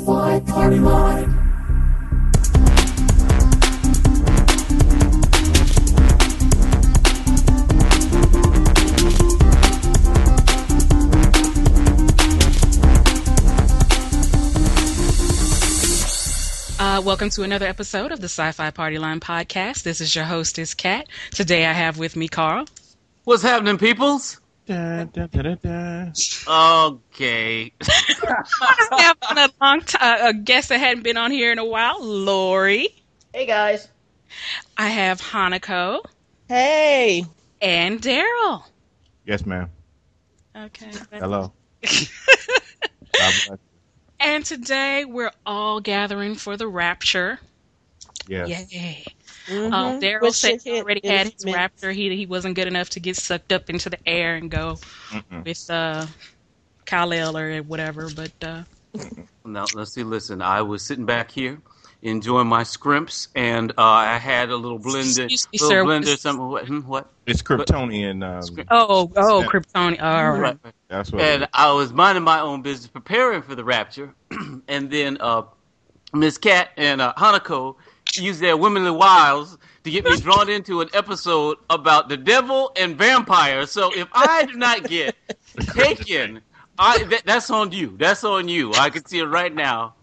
Sci-Fi Party Line. Welcome to another episode of the Sci-Fi Party Line podcast. This is your hostess, Kat. Today I have with me Carl. What's happening, peoples? Da, da, da, da, da. Okay. I have on a guest that hadn't been on here in a while, Lori. Hey, guys. I have Hanako. Hey. And Daryl. Yes, ma'am. Okay. Hello. God bless. And today we're all gathering for the rapture. Yes. Yay. Mm-hmm. Daryl said he already had his rapture. He wasn't good enough to get sucked up into the air and go with Kal-El or whatever. But Now, let's see. Listen, I was sitting back here enjoying my scrimps, and I had a little blender. Excuse me, sir. What? It's Kryptonian. Kryptonian. All right. That's what. And I was minding my own business, preparing for the rapture, and then Miss Cat and Hanako used their womanly wiles to get me drawn into an episode about the devil and vampires. So if I do not get taken, that's on you. That's on you. I can see it right now.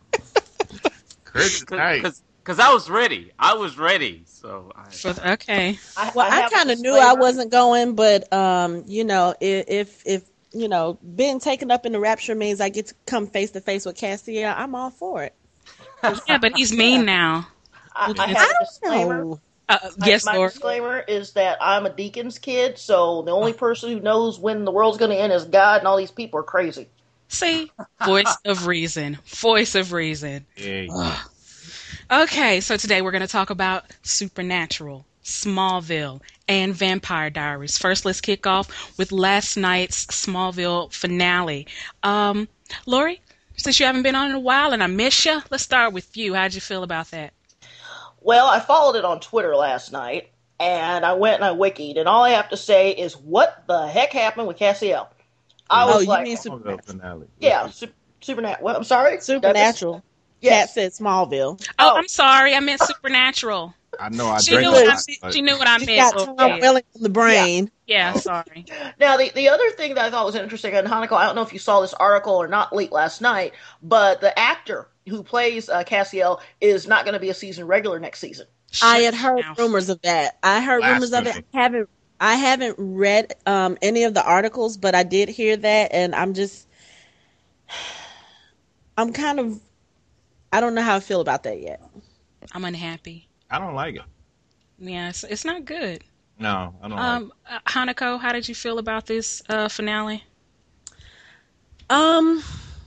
Because I was ready. So okay. I kind of knew I wasn't going, but if being taken up in the rapture means I get to come face to face with Castiel, I'm all for it. Yeah, but he's mean now. I have a disclaimer. Yes, my Lord. disclaimer is that I'm a deacon's kid, so the only person who knows when the world's going to end is God, and all these people are crazy. See? Voice of reason. Voice of reason. Yeah. Okay, so today we're going to talk about Supernatural, Smallville, and Vampire Diaries. First, let's kick off with last night's Smallville finale. Lori, since you haven't been on in a while and I miss you, let's start with you. How'd you feel about that? Well, I followed it on Twitter last night, and I went and I wikied, and all I have to say is, what the heck happened with Castiel? I was like, you mean Finale. yeah, Supernatural. What? I'm sorry? Supernatural. Yes. Cat said Smallville. Oh, I'm sorry. I meant Supernatural. I know. I She drank knew a lot, but- what I You meant. got Tom Welling on the brain. Yeah, sorry. Now, the other thing that I thought was interesting, and Hanako, I don't know if you saw this article or not late last night, but the actor who plays Castiel is not going to be a season regular next season. I had heard rumors of that. I heard rumors of it. Blasphemy. I haven't read any of the articles, but I did hear that, and I don't know how I feel about that yet. I'm unhappy. I don't like it. Yeah, it's not good. No, I don't like it. Hanako, how did you feel about this finale? I'm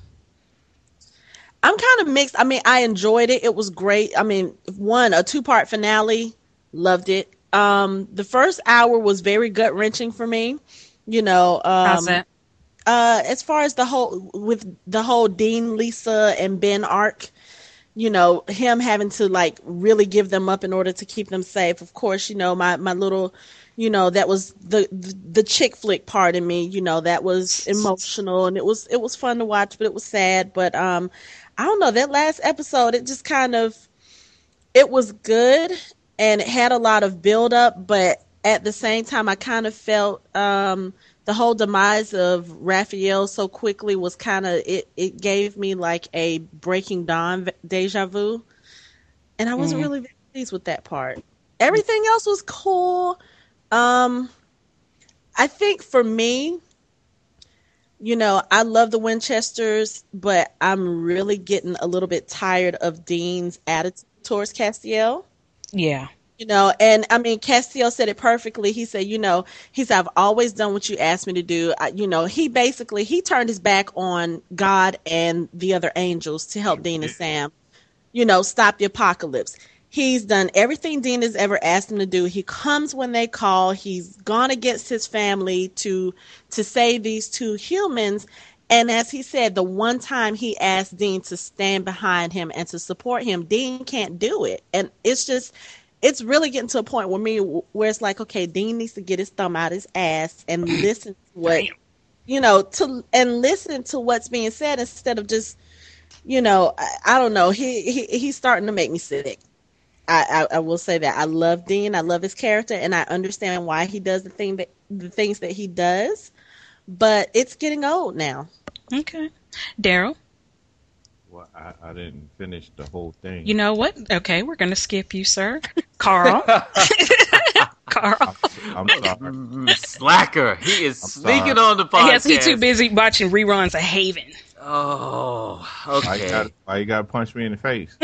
kind of mixed. I mean, I enjoyed it. It was great. I mean, a 2-part finale, loved it. The first hour was very gut-wrenching for me. How's that? As far as the whole Dean, Lisa, and Ben arc, him having to really give them up in order to keep them safe. Of course, my little, that was the chick flick part in me, that was emotional, and it was fun to watch, but it was sad. But I don't know, that last episode, it just it was good and it had a lot of build up, but at the same time, I kind of felt the whole demise of Raphael so quickly was it gave me like a Breaking Dawn deja vu. And I wasn't really very pleased with that part. Everything else was cool. I think for me, I love the Winchesters, but I'm really getting a little bit tired of Dean's attitude towards Castiel. Yeah. And I mean, Castiel said it perfectly. He said, I've always done what you asked me to do. He turned his back on God and the other angels to help Dean and Sam, stop the apocalypse. He's done everything Dean has ever asked him to do. He comes when they call. He's gone against his family to save these 2 humans. And as he said, the one time he asked Dean to stand behind him and to support him, Dean can't do it. And it's really getting to a point where it's like, okay, Dean needs to get his thumb out his ass and listen to what, listen to what's being said instead of just you know, I don't know. He's starting to make me sick. I will say that I love Dean. I love his character, and I understand why he does the things that he does. But it's getting old now. Okay, Daryl. Well, I didn't finish the whole thing. You know what? Okay, we're gonna skip you, sir. Carl. Carl. I'm sorry. Slacker. He is sneaking sorry. on the podcast. Yes, he's too busy watching reruns of Haven. Oh, okay. Why you gotta punch me in the face?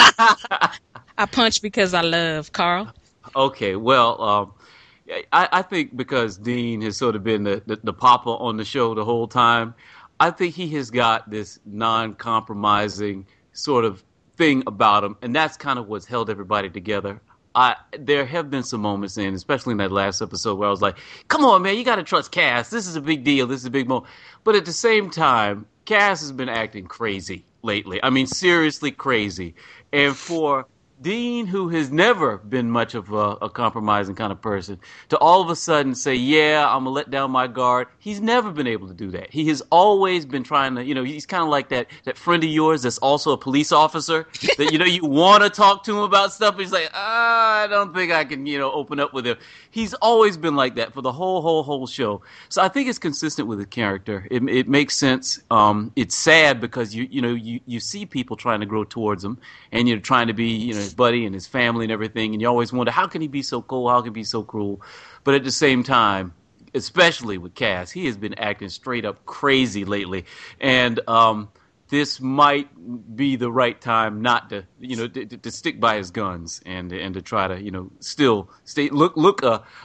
I punch because I love Carl. Okay, well, I think because Dean has sort of been the papa on the show the whole time, I think he has got this non-compromising sort of thing about him, and that's kind of what's held everybody together. There have been some moments especially in that last episode, where I was like, come on, man, you got to trust Cass. This is a big deal. This is a big moment. But at the same time, Cass has been acting crazy lately. I mean, seriously crazy. And for Dean, who has never been much of a compromising kind of person, to all of a sudden say, yeah, I'm going to let down my guard. He's never been able to do that. He has always been trying to, he's kind of like that friend of yours that's also a police officer that, you want to talk to him about stuff. He's like, I don't think I can, open up with him. He's always been like that for the whole show. So I think it's consistent with the character. It makes sense. It's sad because you see people trying to grow towards him, and you're trying to be, his buddy and his family and everything, and you always wonder, how can he be so cool? How can he be so cruel? But at the same time, especially with Cass, he has been acting straight up crazy lately, and this might be the right time not to, to stick by his guns and to try to, still look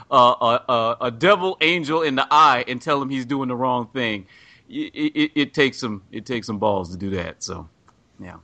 a devil angel in the eye and tell him he's doing the wrong thing. It takes some balls to do that. So, yeah.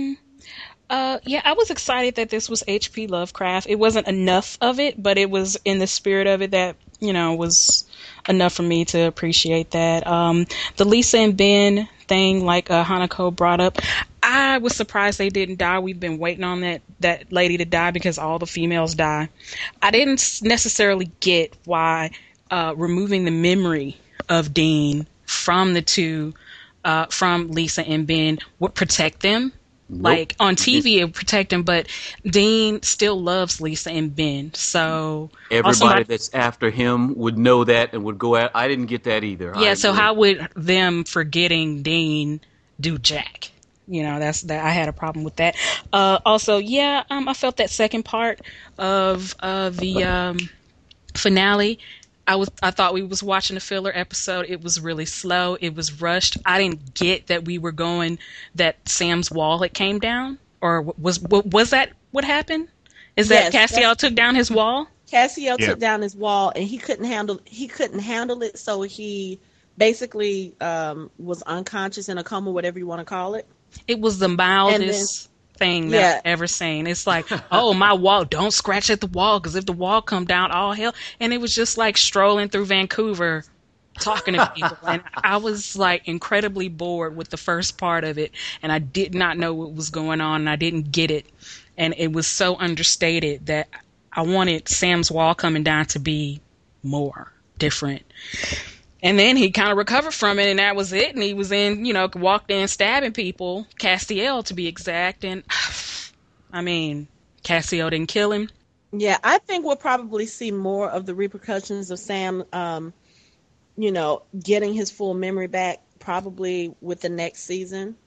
Yeah, I was excited that this was H.P. Lovecraft. It wasn't enough of it, but it was in the spirit of it that, was enough for me to appreciate that. The Lisa and Ben thing, like Hanako brought up, I was surprised they didn't die. We've been waiting on that lady to die because all the females die. I didn't necessarily get why removing the memory of Dean from the two, from Lisa and Ben, would protect them. Nope. Like on TV, it would protect him, but Dean still loves Lisa and Ben. So everybody that's after him would know that and would go out. I didn't get that either. Yeah. So how would them forgetting Dean do jack? That's that. I had a problem with that. Also, yeah, I felt that second part of the finale. I thought we was watching a filler episode. It was really slow. It was rushed. I didn't get that we were going, that Sam's wall had came down, or was that what happened? Is that Castiel took down his wall? Castiel took down his wall, and he couldn't handle it, so he basically was unconscious, in a coma, whatever you want to call it. It was the mildest thing that I've ever seen. It's like, oh, my wall, don't scratch at the wall, because if the wall come down, all hell. And it was just like strolling through Vancouver talking to people. And I was like incredibly bored with the first part of it, and I did not know what was going on, and I didn't get it. And it was so understated that I wanted Sam's wall coming down to be more different. And then he kind of recovered from it, and that was it. And he was walked in stabbing people, Castiel to be exact. And, I mean, Castiel didn't kill him. Yeah, I think we'll probably see more of the repercussions of Sam, getting his full memory back probably with the next season,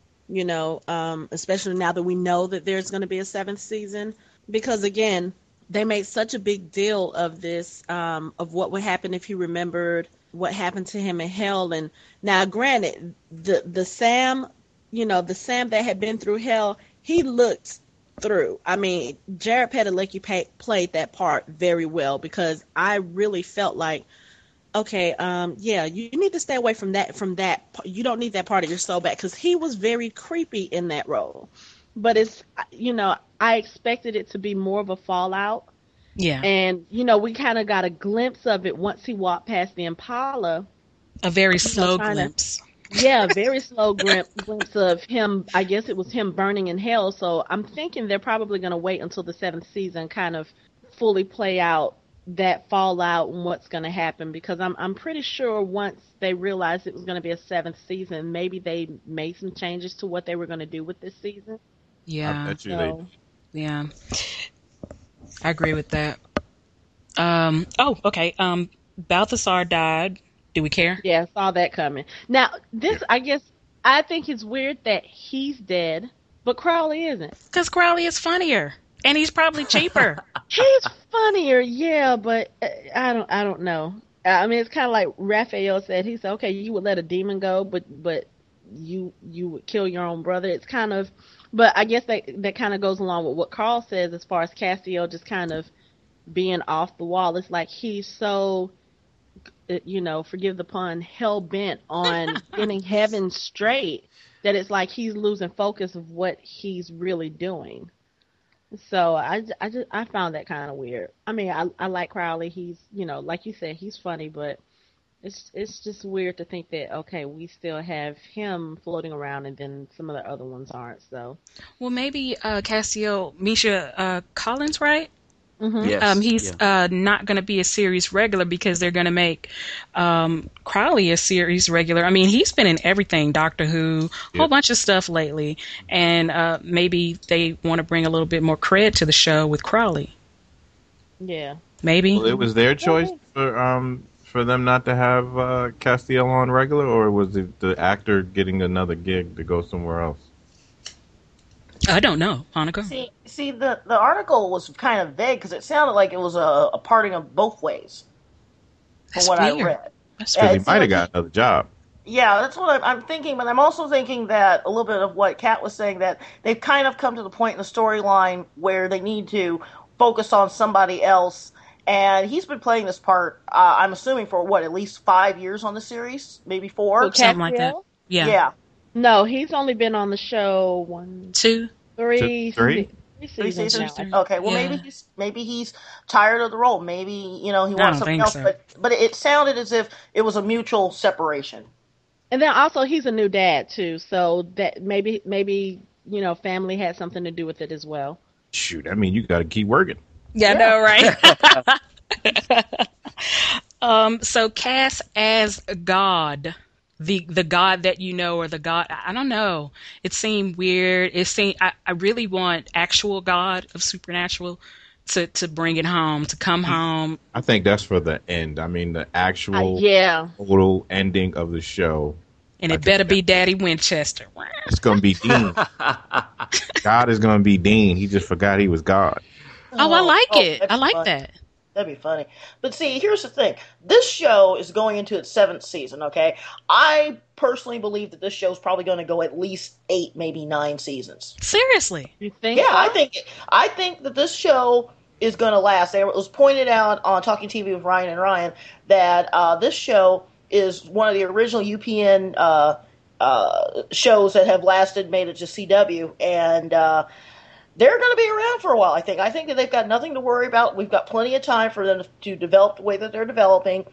especially now that we know that there's going to be a 7th season. Because, again, they made such a big deal of this, of what would happen if he remembered what happened to him in hell. And now, granted, the Sam, the Sam that had been through hell, he looked through. I mean, Jared Padalecki played that part very well, because I really felt like, okay, you need to stay away from that. You don't need that part of your soul back, because he was very creepy in that role. But it's, I expected it to be more of a fallout. Yeah. And, we kind of got a glimpse of it once he walked past the Impala. A very slow glimpse. Yeah, very slow glimpse of him. I guess it was him burning in hell. So I'm thinking they're probably going to wait until the 7th season kind of fully play out, that fallout and what's going to happen, because I'm pretty sure once they realized it was going to be a seventh season, maybe they made some changes to what they were going to do with this season. I Yeah, bet you So yeah, I agree with that. Oh, okay. Balthasar died. Do we care? yeah, saw that coming. Now this, I guess, I think it's weird that he's dead, but Crowley isn't. Because Crowley is funnier, and he's probably cheaper. He's funnier, yeah, but I don't know. I mean, it's kind of like Raphael said. He said, "Okay, you would let a demon go, but you would kill your own brother." It's kind of, but I guess that kind of goes along with what Carl says as far as Castiel just kind of being off the wall. It's like he's so, forgive the pun, hell bent on getting heaven straight that it's like he's losing focus of what he's really doing. So I found that kind of weird. I mean, I like Crowley. He's, like you said, he's funny, but it's just weird to think that, okay, we still have him floating around and then some of the other ones aren't. So Well, maybe Castiel, Misha Collins, right? Yes. He's yeah. not going to be a series regular because they're going to make Crowley a series regular. I mean, he's been in everything, Doctor Who, a whole bunch of stuff lately, and maybe they want to bring a little bit more cred to the show with Crowley. yeah. Maybe. Well, it was their choice for them not to have Castiel on regular, or was it the actor getting another gig to go somewhere else? I don't know, Hanukkah. See, the article was kind of vague because it sounded like it was a parting of both ways from That's what I weird. read. That's Because Yeah, he it might have seemed got another job. Yeah, that's what I'm thinking, but I'm also thinking that a little bit of what Kat was saying, that they've kind of come to the point in the storyline where they need to focus on somebody else. And he's been playing this part, I'm assuming, for what, at least 5 years on the series? Maybe So 4? something like that. Castiel? Yeah. Yeah, No, he's only been on the show Two. three Three? three 3 seasons seasons. now. Okay, well, Yeah. maybe he's tired of the role. Maybe, he I wants don't something think else. so. But it sounded as if it was a mutual separation. And then also he's a new dad too, so that maybe family had something to do with it as well. Shoot, I mean, you got to keep working. Yeah, I Yeah. know, right? So Cass as God, the God that you know, or the God, I don't know. It seemed weird. I really want actual God of Supernatural to bring it home, to come home. I think that's for the end. I mean, the actual Yeah. total ending of the show. And I it think better be Daddy Winchester. It's going to be Dean. God is going to be Dean. He just forgot he was God. Oh, I like it. that'd I be like fun. that. That'd be funny. But see, here's the thing. This show is going into its 7th season, okay? I personally believe that this show is probably going to go at least 8, maybe 9 seasons. Seriously. You think? Yeah, so? I think that this show is going to last. It was pointed out on Talking TV with Ryan and Ryan that this show is one of the original UPN shows that have made it to CW, and they're going to be around for a while. I think that they've got nothing to worry about. We've got plenty of time for them to develop the way that they're developing,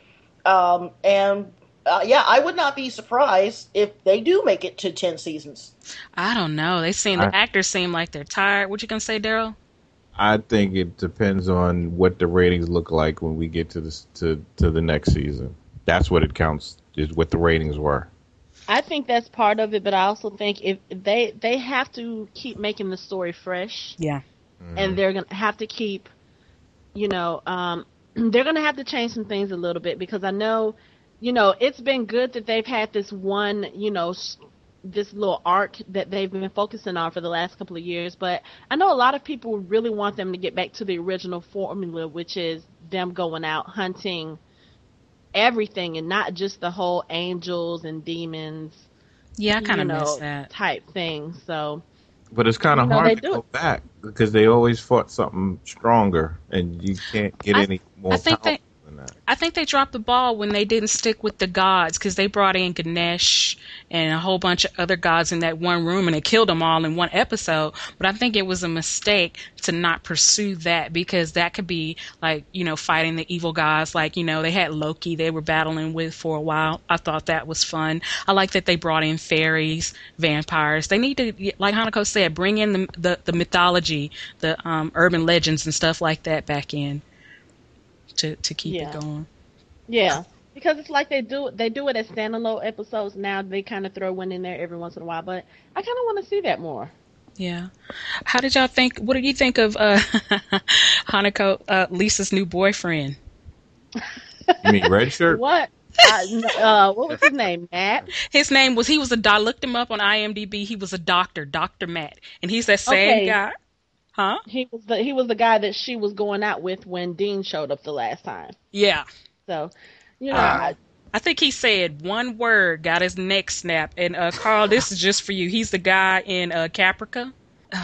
I would not be surprised if they do make it to 10 seasons. I don't know. The actors seem like they're tired. What you gonna say, Daryl? I think it depends on what the ratings look like when we get to this to the next season. That's what it counts, is what the ratings were. I think that's part of it, but I also think if they have to keep making the story fresh, Yeah. and they're gonna have to keep, they're gonna have to change some things a little bit, because I know, it's been good that they've had this one, this little arc that they've been focusing on for the last couple of years, but I know a lot of people really want them to get back to the original formula, which is them going out hunting everything and not just the whole angels and demons, Yeah, I kind of miss that. type thing. So, But it's kind of they hard to do go it. back because they always fought something stronger, and you can't get any more I think powerful than that. I think they dropped the ball when they didn't stick with the gods, because they brought in Ganesh and a whole bunch of other gods in that one room, and they killed them all in one episode. But I think it was a mistake to not pursue that, because that could be like, fighting the evil gods. Like, they had Loki they were battling with for a while. I thought that was fun. I like that they brought in fairies, vampires. They need to, like Hanako said, bring in the mythology, the urban legends and stuff like that back in. to keep it Yeah. going. Yeah, because it's like they do it as standalone episodes now. They kind of throw one in there every once in a while, but I kind of want to see that more. Yeah. How did y'all think? What did you think of Hanako, Lisa's new boyfriend? You mean red shirt? What? What was his name? Matt. His name was, he was I looked him up on IMDb. He was a doctor, Dr. Matt. And he's that same Okay. guy. Huh? He was the guy that she was going out with when Dean showed up the last time. Yeah. So, you know, I think he said one word, got his neck snapped. And Carl, this is just for you. He's the guy in Caprica.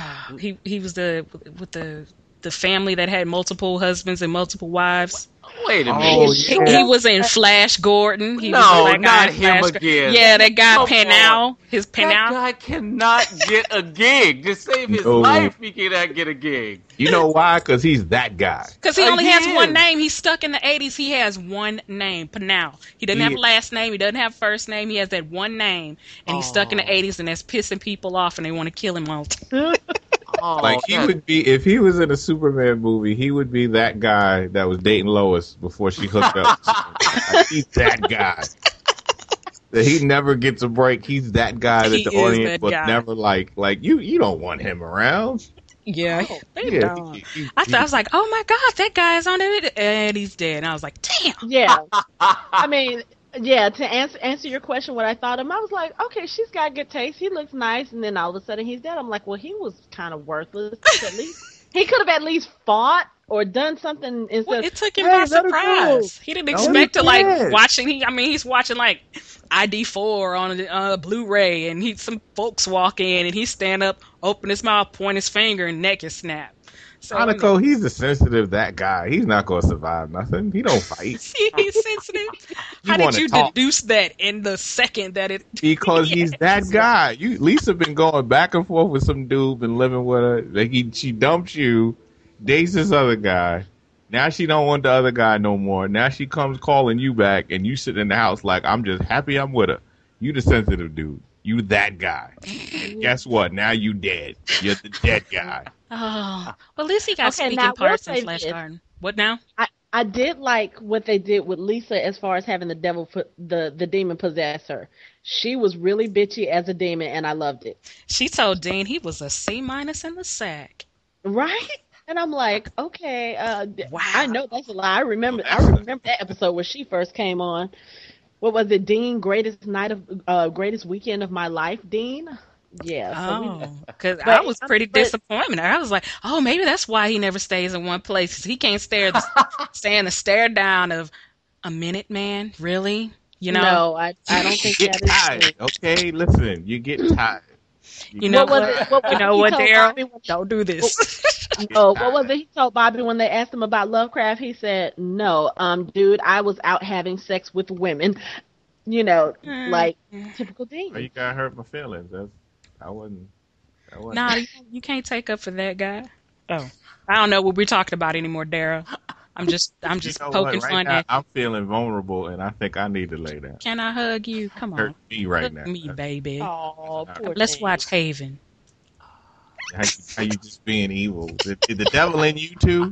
He was with the family that had multiple husbands and multiple wives. Wait a Oh, minute. He was in Flash Gordon. He No, was the black guy not in him Flash again. Yeah, that guy Come Penal. His That Penal. guy cannot get a gig. To save his No. life, he cannot get a gig. You know why? Because he's that guy. Because he only He has one is. name. He's stuck in the 80s. He has one name, Penal. He doesn't have a last name. He doesn't have first name. He has that one name. And he's stuck in the 80s, and that's pissing people off, and they want to kill him all the time. Oh, Like he that- would be if he was in a Superman movie, he would be that guy that was dating Lois before she hooked up. Like, he's that guy. That he never gets a break. He's that guy that He the is audience that will guy. never like. Like you don't want him around. Yeah. They Yeah, don't. he- I thought, I was like, oh my God, that guy's on it. And he's dead. And I was like, damn. yeah. I mean, yeah. To answer your question, what I thought of him, I was like, okay, she's got good taste. He looks nice, and then all of a sudden he's dead. I'm like, well, he was kind of worthless. At least he could have at least fought or done something instead. Well, it took him "Hey, by let her go." surprise. He didn't No, expect he to like did. watching. He's watching like ID4 on a Blu-ray, and some folks walk in, and he stand up, open his mouth, point his finger, and neck is snapped. So Hanako, he's a sensitive that guy. He's not gonna survive nothing. He don't fight he's sensitive. How did wanna you talk. deduce that in the second that it? because he's that guy. Lisa been going back and forth with some dude, been living with her. Like she dumped you, dates this other guy. Now she don't want the other guy no more. Now she comes calling you back, and you sit in the house like, I'm just happy I'm with her. You the sensitive dude. You that guy. And guess what? Now you dead. You're the dead guy. Oh, well, at least he got Okay, speaking now, parts we'll in say Flash this. Garden. What now? I did like what they did with Lisa as far as having the demon possess her. She was really bitchy as a demon, and I loved it. She told Dean he was a C- in the sack. Right? And I'm like, okay, Wow. I know that's a lie. I remember that episode where she first came on. What was it, Dean? Greatest weekend of my life, Dean? Yeah. Oh, because I But- was pretty but- disappointed. I was like, oh, maybe that's why he never stays in one place. 'Cause he can't stand the stare down of a minute man. Really? You know? No, I don't think Get that is tired. true. Okay, listen, you get tired. You know What was what? it- what was You it know he what, told Daryl? Bobby when- Don't do this. Oh, what was it he told Bobby when they asked him about Lovecraft? He said, "No, dude, I was out having sex with women." You know, like typical Dean. Oh, you gotta hurt my feelings. I wasn't. Nah, you can't take up for that guy. Oh, I don't know what we're talking about anymore, Daryl. I'm just You know poking what? fun Right now, at. I'm feeling vulnerable, and I think I need to lay down. Can I hug you? Come Hurt on, me right hug now. me, baby. Oh, poor Let's thing. watch Haven. How you just being evil? Is the devil in you too?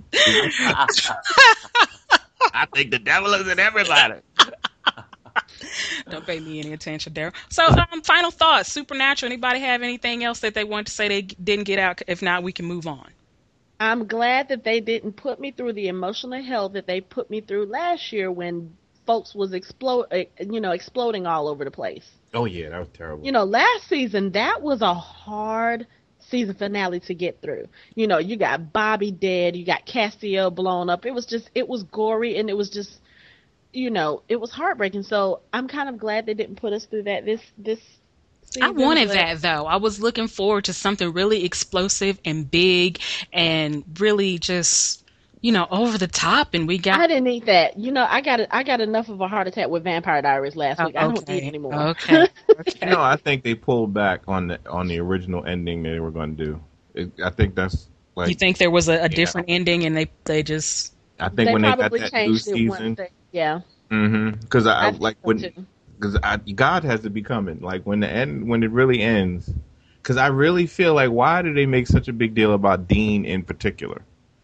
I think the devil is in everybody. Don't pay me any attention, Daryl. So, final thoughts. Supernatural. Anybody have anything else that they want to say they didn't get out? If not, we can move on. I'm glad that they didn't put me through the emotional hell that they put me through last year when folks was exploding all over the place. Oh yeah, that was terrible. You know, last season that was a hard season finale to get through. You know, you got Bobby dead, you got Castiel blown up. It was gory, and it was just, you know, it was heartbreaking. So I'm kind of glad they didn't put us through that this season. I wanted but- that, though. I was looking forward to something really explosive and big and really just, you know, over the top. And we got... I didn't need that. You know, I got enough of a heart attack with Vampire Diaries last week. I don't need it anymore. Okay. You know, I think they pulled back on the original ending they were going to do. I think that's like. You think there was a different ending and they just... I think They when they got probably that new changed it once season. yeah. Because I think like so, when. too. Because God has to be coming. Like when it really ends. Because I really feel like, why do they make such a big deal about Dean in particular?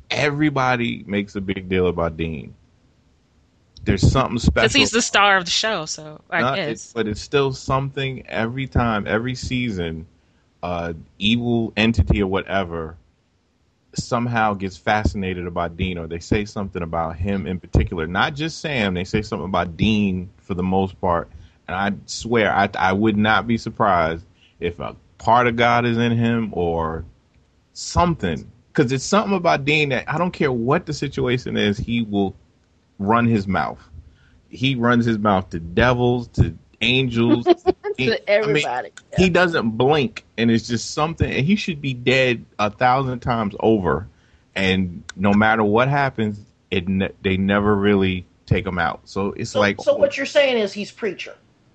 everybody makes a big deal about Dean. There's something special. Because he's the star of the show, so I guess. But it's still something every time, every season, evil entity or whatever somehow gets fascinated about Dean, or they say something about him in particular. Not just Sam, they say something about Dean for the most part. And I swear, I would not be surprised if a part of God is in him or something. Because it's something about Dean that I don't care what the situation is, he will run his mouth. He runs his mouth to devils, to angels, to everybody. I mean, he doesn't blink, and it's just something. And he should be dead 1,000 times over. And no matter what happens, they never really take him out. So it's so what you're saying is he's Preacher.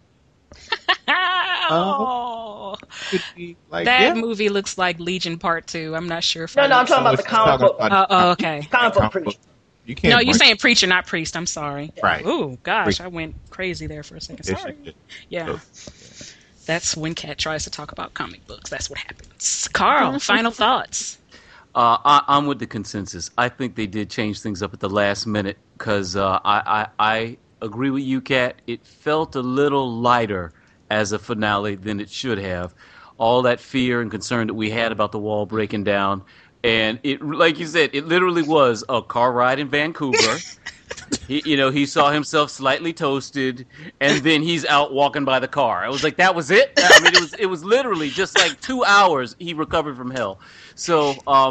Oh, like, that movie looks like Legion Part 2. I'm not sure if No, I'm talking about the comic book. Okay. Comic book Preacher. No, you're saying Preacher, not Priest. I'm sorry. Right. Ooh, gosh, Preacher. I went crazy there for a second. Yes, Sorry. you did. Yeah. That's when Kat tries to talk about comic books. That's what happens. Carl, final thoughts. I'm with the consensus. I think they did change things up at the last minute because I agree with you, Kat. It felt a little lighter as a finale than it should have. All that fear and concern that we had about the wall breaking down. And it, like you said, it literally was a car ride in Vancouver. He saw himself slightly toasted, and then he's out walking by the car. I was like, that was it? I mean, it was literally just like 2 hours he recovered from hell. So,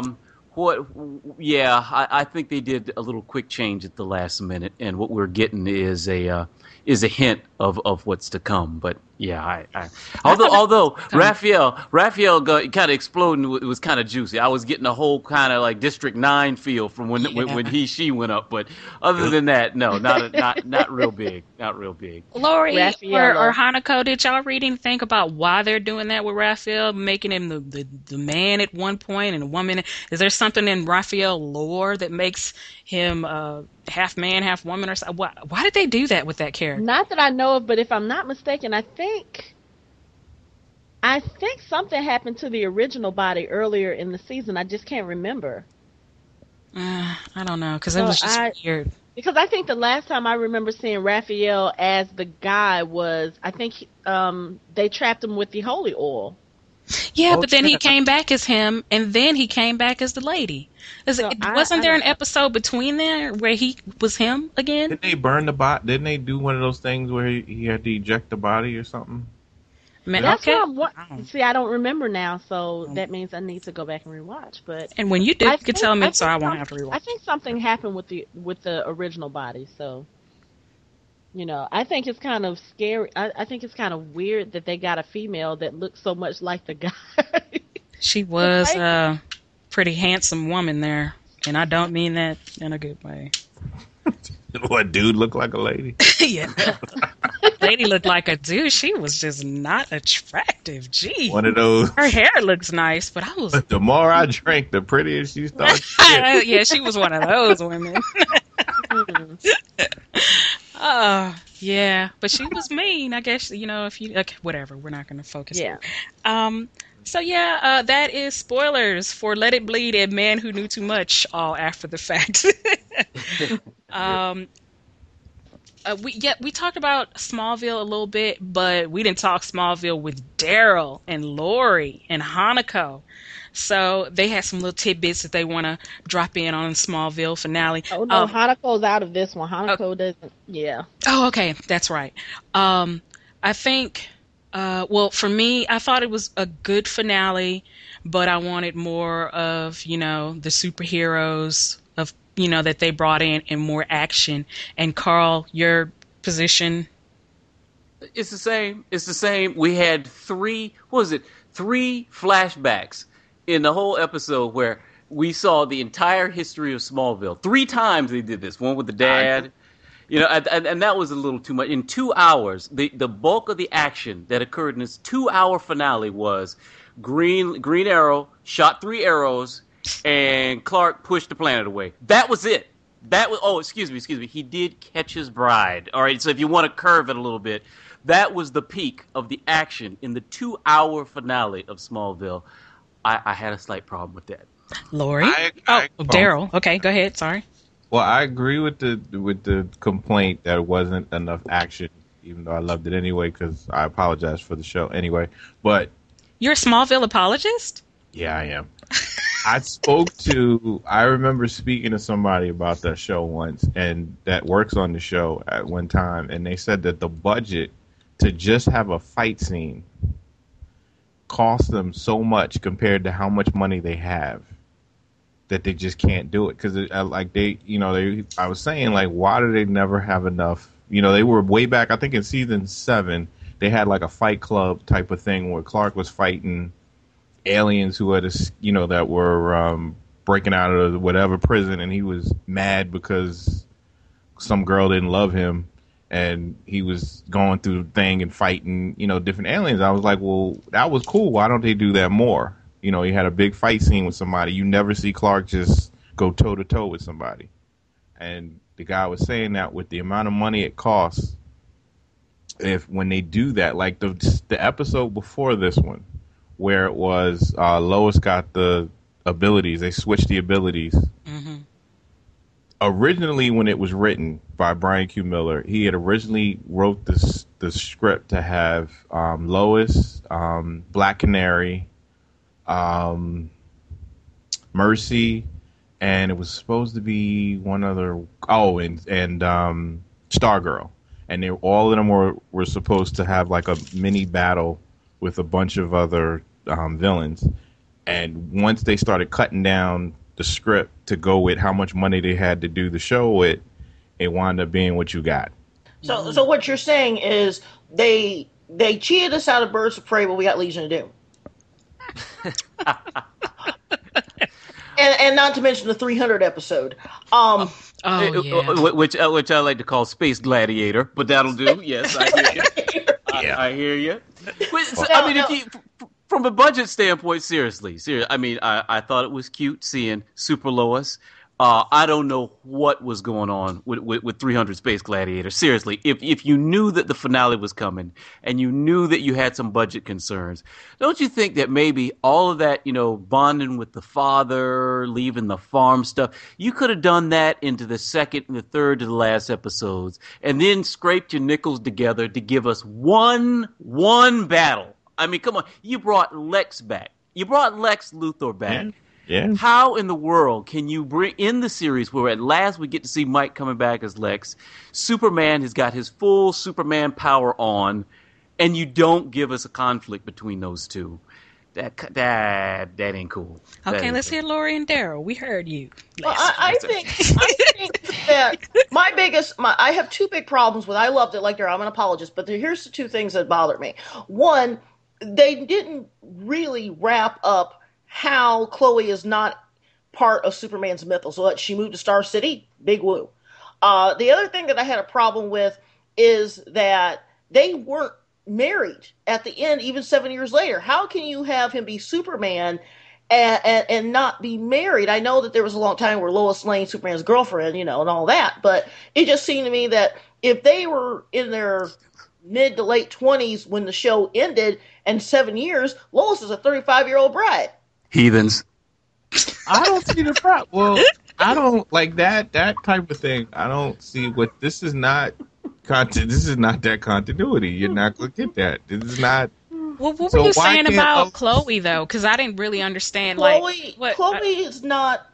I think they did a little quick change at the last minute, and what we're getting is a hint of what's to come. But yeah, although Raphael got kind of exploding, it was kind of juicy. I was getting a whole kind of like District 9 feel from when she went up. But other than that, no, not real big, not real big. Lori or Hanako, did y'all read anything about why they're doing that with Raphael, making him the man at one point and a woman? Is there something in Raphael lore that makes him half man, half woman, or something? Why did they do that with that character? Not that I know of, but if I'm not mistaken, I think something happened to the original body earlier in the season. I just can't remember. I don't know, because it was just weird. Because I think the last time I remember seeing Raphael as the guy was, I think they trapped him with the holy oil. Yeah, but then he came back as him, and then he came back as the lady. Wasn't there an episode between there where he was him again? Didn't they burn the body? Didn't they do one of those things where he had to eject the body or something? That's what see, I don't remember now, so that means I need to go back and rewatch. But when you do, you can tell me, so I won't have to rewatch. I think something happened with the original body, so I think it's kind of scary. I think it's kind of weird that they got a female that looks so much like the guy. She was a pretty handsome woman there, and I don't mean that in a good way. What, dude looked like a lady? Yeah. Lady looked like a dude. She was just not attractive. Gee. One of those. Her hair looks nice, but I was... The more I drank, the prettier she started. Yeah, she was one of those women. Yeah, but she was mean. I guess, if you... Okay, whatever, we're not going to focus on it. That is spoilers for Let It Bleed and Man Who Knew Too Much, all after the fact. We talked about Smallville a little bit, but we didn't talk Smallville with Daryl and Lori and Hanako. So they had some little tidbits that they want to drop in on the Smallville finale. Oh, no, Hanako's out of this one. Hanako doesn't, yeah. Oh, okay, that's right. I think... for me, I thought it was a good finale, but I wanted more of, the superheroes that they brought in and more action. And Carl, your position? It's the same. We had three flashbacks in the whole episode where we saw the entire history of Smallville. 3 times they did this. One with the dad. And that was a little too much. In 2 hours, the bulk of the action that occurred in this 2-hour finale was Green Arrow shot 3 arrows, and Clark pushed the planet away. That was it. Excuse me. He did catch his bride. All right, so if you want to curve it a little bit, that was the peak of the action in the 2-hour finale of Smallville. I had a slight problem with that. Lori? Daryl. Okay, go ahead. Sorry. Well, I agree with the complaint that it wasn't enough action, even though I loved it anyway because I apologize for the show anyway. But You're a Smallville apologist? yeah, I am. I remember speaking to somebody about that show once, and that works on the show at one time, and they said that the budget to just have a fight scene cost them so much compared to how much money they have that they just can't do it. Because I was saying, like, why do they never have enough? You know, they were way back, I think in season 7, they had like a Fight Club type of thing where Clark was fighting aliens who had, that were breaking out of whatever prison, and he was mad because some girl didn't love him, and he was going through the thing and fighting, different aliens. I was like, well, that was cool. Why don't they do that more? He had a big fight scene with somebody. You never see Clark just go toe to toe with somebody. And the guy was saying that with the amount of money it costs, when they do that, like the episode before this one, where it was Lois got the abilities, they switched the abilities. Mm-hmm. Originally, when it was written by Brian Q. Miller, he had originally wrote the script to have Lois, Black Canary, Mercy, and it was supposed to be one other. And Stargirl, and all of them were supposed to have like a mini battle with a bunch of other villains. And once they started cutting down the script to go with how much money they had to do the show with, it wound up being what you got. So what you're saying is they cheated us out of Birds of Prey, but we got Legion of Doom. and not to mention the 300 episode. Which I like to call Space Gladiator, but that'll do. Yes, I hear you. I hear you. From a budget standpoint, seriously, I mean, I thought it was cute seeing Super Lois. I don't know what was going on with 300 Space Gladiator. Seriously, if you knew that the finale was coming and you knew that you had some budget concerns, don't you think that maybe all of that, bonding with the father, leaving the farm stuff, you could have done that into the second and the third to the last episodes, and then scraped your nickels together to give us one battle. I mean, come on, you brought Lex back. You brought Lex Luthor back. Yeah. How in the world can you bring in the series where at last we get to see Mike coming back as Lex, Superman has got his full Superman power on, and you don't give us a conflict between those two? That ain't cool. Okay, let's hear Lori and Daryl. We heard you. Well, I think that I have two big problems with. I loved it, like Daryl. I'm an apologist, but here's the two things that bothered me. One, they didn't really wrap up how Chloe is not part of Superman's mythos. So she moved to Star City, big woo. The other thing that I had a problem with is that they weren't married at the end, even 7 years later. How can you have him be Superman and not be married? I know that there was a long time where Lois Lane, Superman's girlfriend, and all that, but it just seemed to me that if they were in their mid to late 20s when the show ended, and 7 years, Lois is a 35-year-old bride. Heathens. I don't see the problem. Well, I don't like that type of thing. I don't see what this is not content. This is not that continuity. You're not going to get that. This is not. Well, what were you saying about Chloe though? Because I didn't really understand. Chloe is not.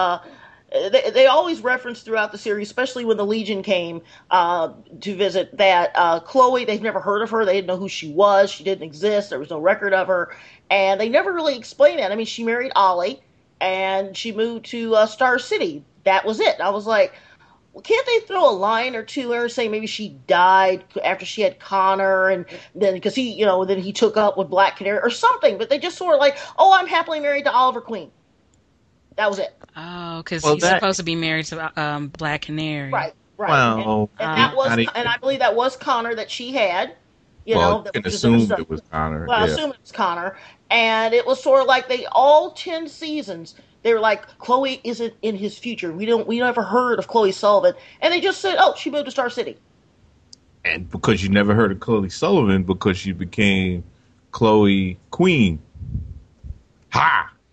They always reference throughout the series, especially when the Legion came to visit, that Chloe, they've never heard of her. They didn't know who she was. She didn't exist. There was no record of her. And they never really explained that. I mean, she married Ollie, and she moved to Star City. That was it. I was like, well, can't they throw a line or two in her saying maybe she died after she had Connor, and then because he, then he took up with Black Canary or something. But they just sort of like, oh, I'm happily married to Oliver Queen. That was it. Oh, because he's supposed to be married to Black Canary. Right. Well, and that was, and I believe that was Connor that she had. You can assume it was Connor. Well, I assume it was Connor. And it was sort of like all 10 seasons, they were like, Chloe isn't in his future. We never heard of Chloe Sullivan. And they just said, oh, she moved to Star City. And because you never heard of Chloe Sullivan, because she became Chloe Queen. Ha!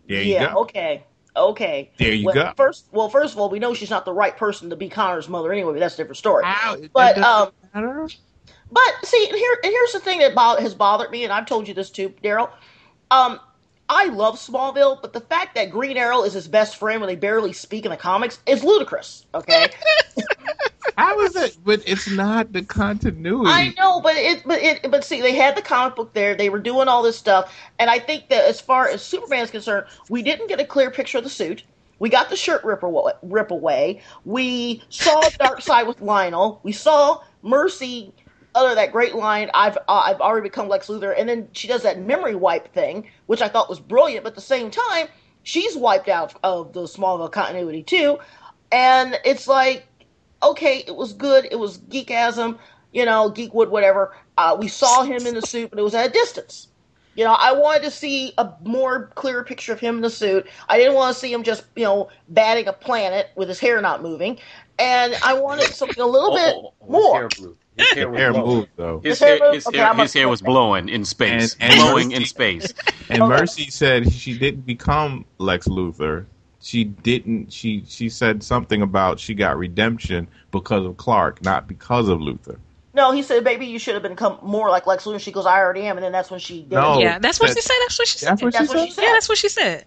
There you Yeah, go. okay. There you go. First of all, we know she's not the right person to be Connor's mother anyway, but that's a different story. How? That But doesn't matter. but see, and here's the thing that has bothered me, and I've told you this too, Daryl. Um, I love Smallville, but the fact that Green Arrow is his best friend when they barely speak in the comics is ludicrous. Okay, How is it? But it's not the continuity. I know, but see, they had the comic book there. They were doing all this stuff, and I think that as far as Superman is concerned, we didn't get a clear picture of the suit. We got the shirt rip away. We saw Darkseid with Lionel. We saw Mercy utter that great line, I've already become Lex Luthor, and then she does that memory wipe thing, which I thought was brilliant, but at the same time, she's wiped out of the Smallville continuity too, and it's like, okay, it was good, it was geekasm, Geekwood, whatever. We saw him in the suit, but it was at a distance. I wanted to see a more clear picture of him in the suit. I didn't want to see him just, batting a planet with his hair not moving. And I wanted something a little bit more. His hair moved, though. His hair was blowing in space. And blowing in space. And Mercy said she didn't become Lex Luthor. She didn't. She said something about she got redemption because of Clark, not because of Luthor. No, he said, baby, you should have become more like Lex Luthor. She goes, I already am. And then that's when she did No. it. Yeah, that's what she said. That's what she said. That's what she said? Yeah, that's what she said.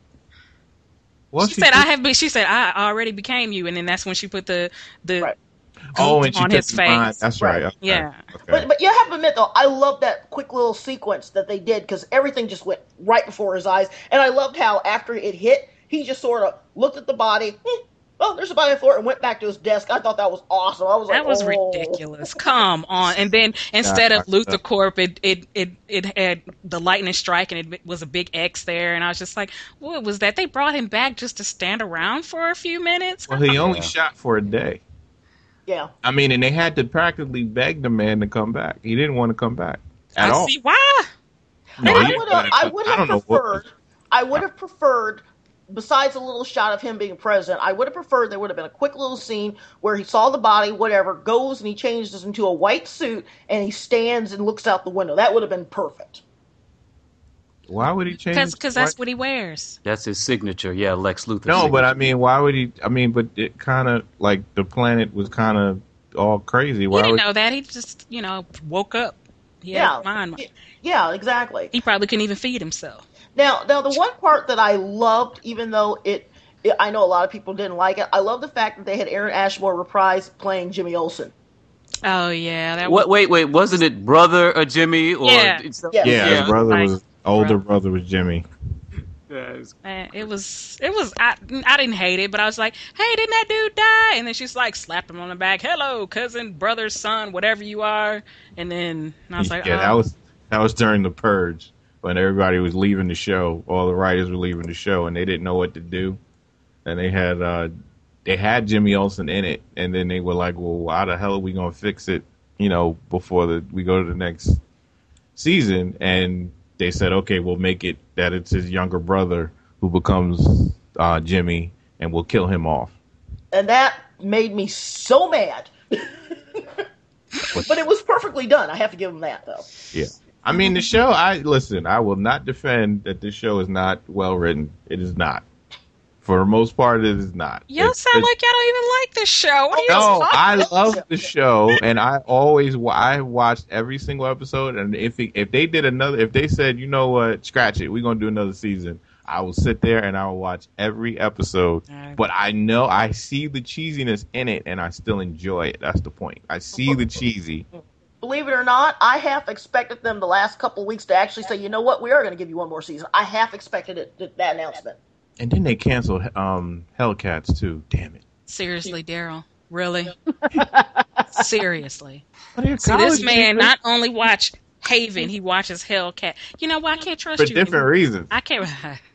Well, she said, I have been, she said, I already became you. And then that's when she put the right. and she on his face. That's right. Okay. Yeah. Okay. But you have to admit, though, I love that quick little sequence that they did because everything just went right before his eyes. And I loved how after it hit, he just sort of looked at the body. Oh, there's a body on the floor, and went back to his desk. I thought that was awesome. I was like, that was ridiculous. Come on. And then instead of Luthor Corp, it had the lightning strike, and it was a big X there. And I was just like, what was that? They brought him back just to stand around for a few minutes? Well, he only shot for a day. Yeah. I mean, and they had to practically beg the man to come back. He didn't want to come back at all. I see why. No, I would have preferred, besides a little shot of him being president, I would have preferred there would have been a quick little scene where he saw the body, whatever, goes and he changes into a white suit and he stands and looks out the window. That would have been perfect. Why would he change? Because that's what he wears. That's his signature. Yeah, Lex Luthor. No, signature. but I mean, why would he? I mean, but it kind of like the planet was kind of all crazy. Why he didn't know that. He just, woke up. He had his mind. Yeah, exactly. He probably couldn't even feed himself. Now, the one part that I loved, even though I know a lot of people didn't like it, I love the fact that they had Aaron Ashmore reprise playing Jimmy Olsen. Oh, yeah. Wait, wasn't it brother or Jimmy? Or yeah. His brother older brother was Jimmy. It was. I didn't hate it, but I was like, "Hey, didn't that dude die?" And then she's like, slapped him on the back. "Hello, cousin, brother, son, whatever you are." And then I was like, "Yeah, that was during the purge when everybody was leaving the show. All the writers were leaving the show, and they didn't know what to do. And they had Jimmy Olsen in it, and then they were like, "Well, how the hell are we gonna fix it? Before we go to the next season?" And they said, "Okay, we'll make it that it's his younger brother who becomes Jimmy, and we'll kill him off." And that made me so mad. But it was perfectly done. I have to give him that, though. Yeah. I mean, the show, I will not defend that this show is not well written. It is not. For the most part, it is not. Y'all sound like y'all don't even like this show. What are you No, I about? love the show, and I watched every single episode. And if they said, you know what, scratch it, we're gonna do another season, I will sit there and I will watch every episode. But I see the cheesiness in it, and I still enjoy it. That's the point. I see the cheesy. Believe it or not, I half expected them the last couple of weeks to actually say, you know what, we are going to give you one more season. I half expected that announcement. And then they canceled Hellcats too. Damn it. Seriously, Daryl. Really? Seriously. See, this man not only watched Haven, he watches Hellcat. You know why I can't trust for you? For different reasons. I can't.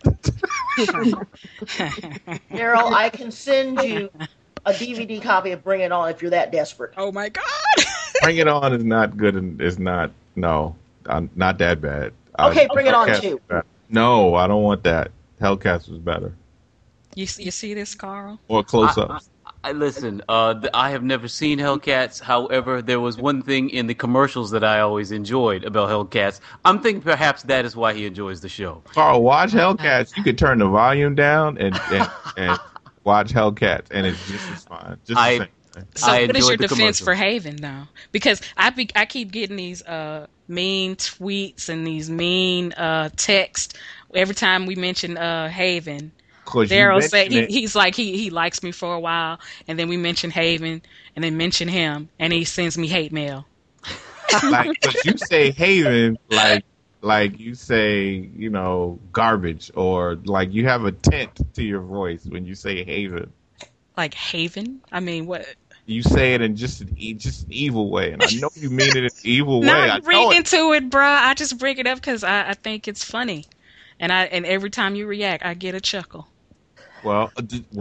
Daryl, I can send you a DVD copy of Bring It On if you're that desperate. Oh my God. Bring It On is not good, and it's not not that bad. Okay, Bring It On too. No, I don't want that. Hellcats was better. You see this, Carl? Or close-ups. Listen, I have never seen Hellcats. However, there was one thing in the commercials that I always enjoyed about Hellcats. I'm thinking perhaps that is why he enjoys the show. Carl, watch Hellcats. You could turn the volume down and watch Hellcats, and it's just as fine. Just the same. So I what is your enjoyed the defense commercials. for Haven, though? Because I keep getting these mean tweets and these mean texts every time we mention Haven. Daryl say he's like he likes me for a while, and then we mention Haven, and then mention him, and he sends me hate mail. Like, but you say Haven like you say, garbage, or like you have a tint to your voice when you say Haven. Like Haven? I mean, what? You say it in just an evil way, and I know you mean it in an evil way. Not read into it, bruh. I just bring it up because I think it's funny, and every time you react, I get a chuckle. Well,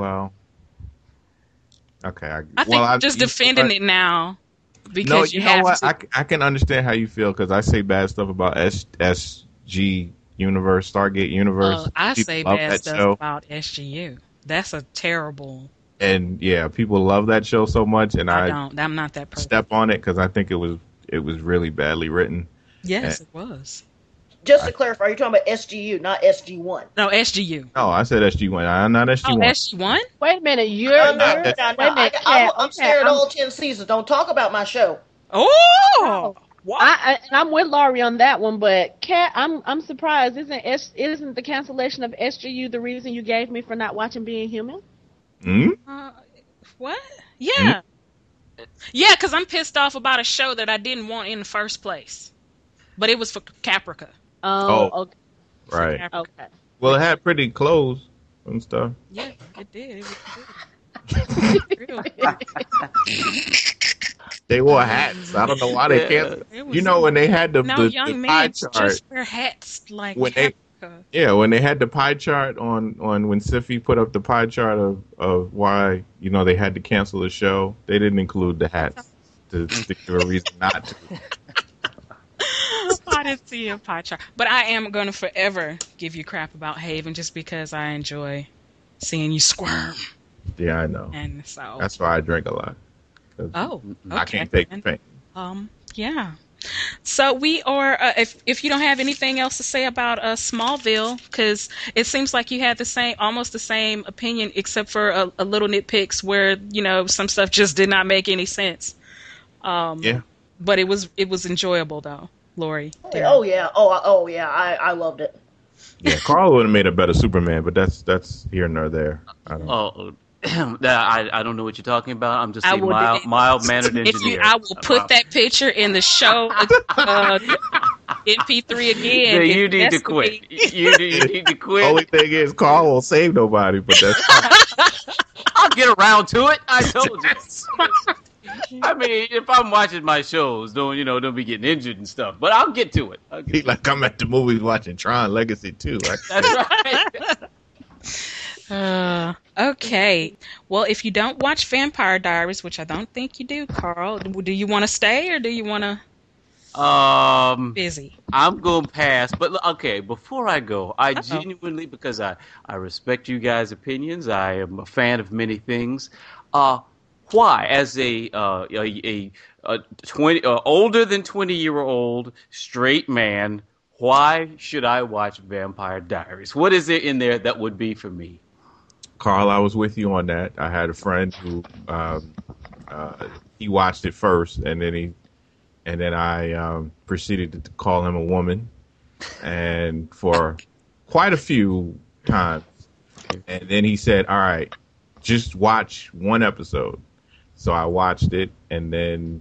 okay. I think I'm just defending it now because you know what? I can understand how you feel because I say bad stuff about SG Universe, Stargate Universe. I say bad stuff about SGU. That's a terrible. And yeah, people love that show so much, and I'm not that person. Step on it because I think it was really badly written. Yes, it was. Just to clarify, you're talking about SGU, not SG1. No, SGU. No, I said SG1. I'm not SG1. Oh, SG1? Wait a minute. I'm scared all 10 seasons. Don't talk about my show. Oh! I'm with Laurie on that one, but Kat, I'm surprised. Isn't the cancellation of SGU the reason you gave me for not watching Being Human? What? Yeah. Yeah, because I'm pissed off about a show that I didn't want in the first place. But it was for Caprica. Oh, okay. Right. Okay. Well, it had pretty clothes and stuff. Yeah, it did. It was They wore hats. I don't know why they can't. When they had the young pie men chart. just wear hats like When Caprica. when they had the pie chart on when Siffy put up the pie chart of why they had to cancel the show, they didn't include the hats to give a reason not to. I didn't see a pie chart, but I am going to forever give you crap about Haven just because I enjoy seeing you squirm. Yeah, I know. And so that's why I drink a lot. Oh, okay. I can't take the pain. Yeah. So we are. If you don't have anything else to say about Smallville, because it seems like you had almost the same opinion, except for a little nitpicks where some stuff just did not make any sense. Yeah. But it was enjoyable though, Lori. Oh yeah. I loved it. Yeah, Carl would have made a better Superman, but that's here nor there. I don't know what you're talking about. I'm just a mild-mannered engineer. I will put that picture in the show MP3 again. Yeah, you need to quit. You need to quit. Only thing is, Carl won't save nobody, but that's fine. I'll get around to it. I told you. I mean, if I'm watching my shows, don't be getting injured and stuff. But I'll get to it. He's like, I'm at the movies watching Tron Legacy too. Right? That's right. Okay. Well, if you don't watch Vampire Diaries, which I don't think you do, Carl, do you want to stay or do you want to? Busy. I'm going to pass. But okay, before I go, I genuinely, because I respect you guys' opinions, I am a fan of many things. Why, as a 20 older than 20-year-old straight man, why should I watch Vampire Diaries? What is it in there that would be for me? Carl, I was with you on that. I had a friend who he watched it first, and then I proceeded to call him a woman, and for quite a few times, and then he said, "All right, just watch one episode." So I watched it, and then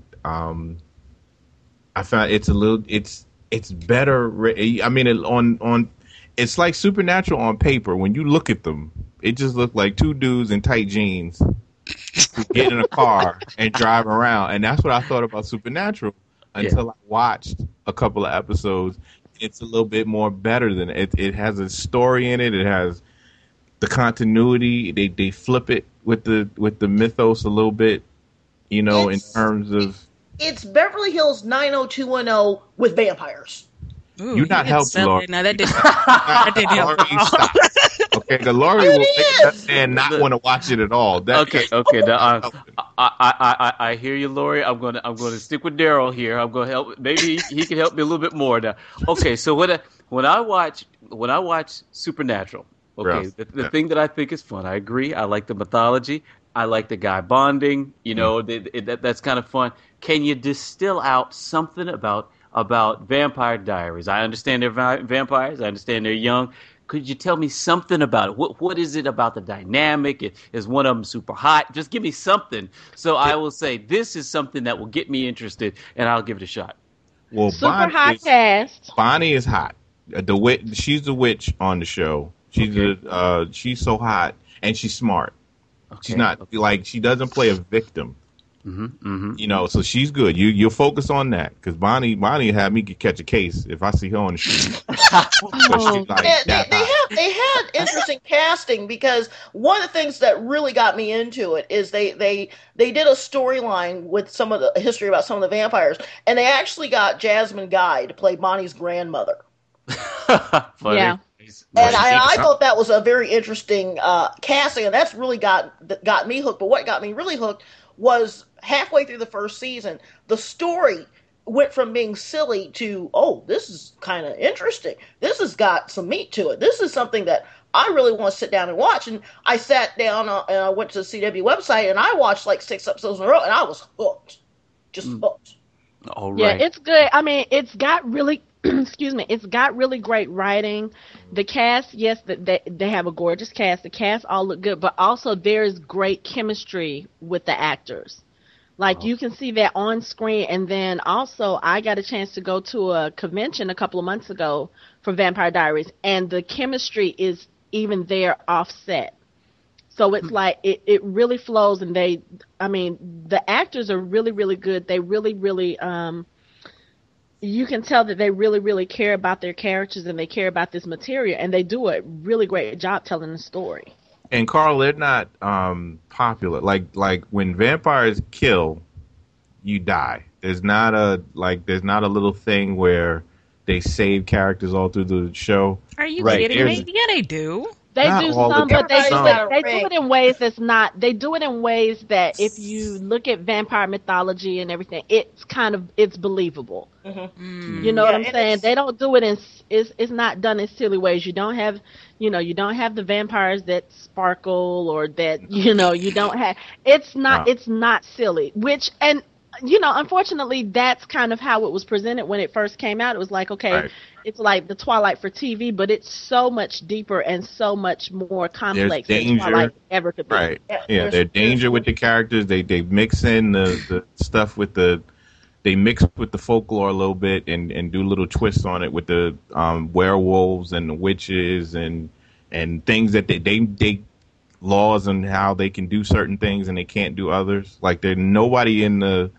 I found it's better. I mean, it's like Supernatural on paper. When you look at them, it just looked like two dudes in tight jeans who get in a car and drive around, and that's what I thought about Supernatural until I watched a couple of episodes. It's a little bit more better than it. It has a story in it. It has the continuity. They flip it with the mythos a little bit, in terms of. It's Beverly Hills 90210 with vampires. Ooh, you're not helping, Laura. No, that didn't help. Stop. Okay, the Lori It will make that is. man not want to watch it at all. Okay. Now, I hear you, Lori. I'm gonna stick with Daryl here. I'm gonna help. Maybe he can help me a little bit more now. Okay, so when I watch Supernatural, okay, Yes. the thing that I think is fun. I agree. I like the mythology. I like the guy bonding. That's kind of fun. Can you distill out something about Vampire Diaries? I understand they're vampires. I understand they're young. Could you tell me something about it? What is it about the dynamic? Is one of them super hot? Just give me something. So I will say this is something that will get me interested, and I'll give it a shot. Well, Super hot cast. Bonnie is hot. The witch, she's the witch on the show. She's so hot and she's smart. She's not like she doesn't play a victim. So she's good. You'll focus on that because Bonnie had me catch a case if I see her on the street. They had interesting casting because one of the things that really got me into it is they did a storyline with some of the history about some of the vampires, and they actually got Jasmine Guy to play Bonnie's grandmother. Funny. Yeah. And I thought that was a very interesting casting, and that's really got me hooked. But what got me really hooked was halfway through the first season, the story went from being silly to, oh, this is kind of interesting. This has got some meat to it. This is something that I really want to sit down and watch. And I sat down and I went to the CW website and I watched like 6 episodes in a row, and I was hooked. Just hooked. All right. Yeah, it's good. I mean, it's got really, excuse me, it's got really great writing. The cast, yes, they have a gorgeous cast. The cast all look good, but also there's great chemistry with the actors. Like, you can see that on screen. And then also, I got a chance to go to a convention a couple of months ago for Vampire Diaries, and the chemistry is even there offset. So it's like, it really flows, and the actors are really, really good. They really, really, you can tell that they really, really care about their characters and they care about this material, and they do a really great job telling the story. And Carl, they're not popular. Like when vampires kill, you die. There's not a little thing where they save characters all through the show. Are you Right, kidding me? there's- Yeah, they do. They Not do all the some, but they time. do Everybody's got a it in ways that if you look at vampire mythology and everything, it's believable. Mm-hmm. You know what I'm and saying? it's- They don't do it it's not done in silly ways. You don't have the vampires that sparkle or that, you don't have, it's not silly, unfortunately that's kind of how it was presented when it first came out. It was like, okay, Right. It's like the Twilight for TV, but it's so much deeper and so much more complex There's than danger. Twilight ever could be. Right. Yeah, Yeah, there's- there's danger with the characters. They mix in the stuff with they mix with the folklore a little bit and do little twists on it with the werewolves and the witches and things that they laws on how they can do certain things and they can't do others. Like there's nobody in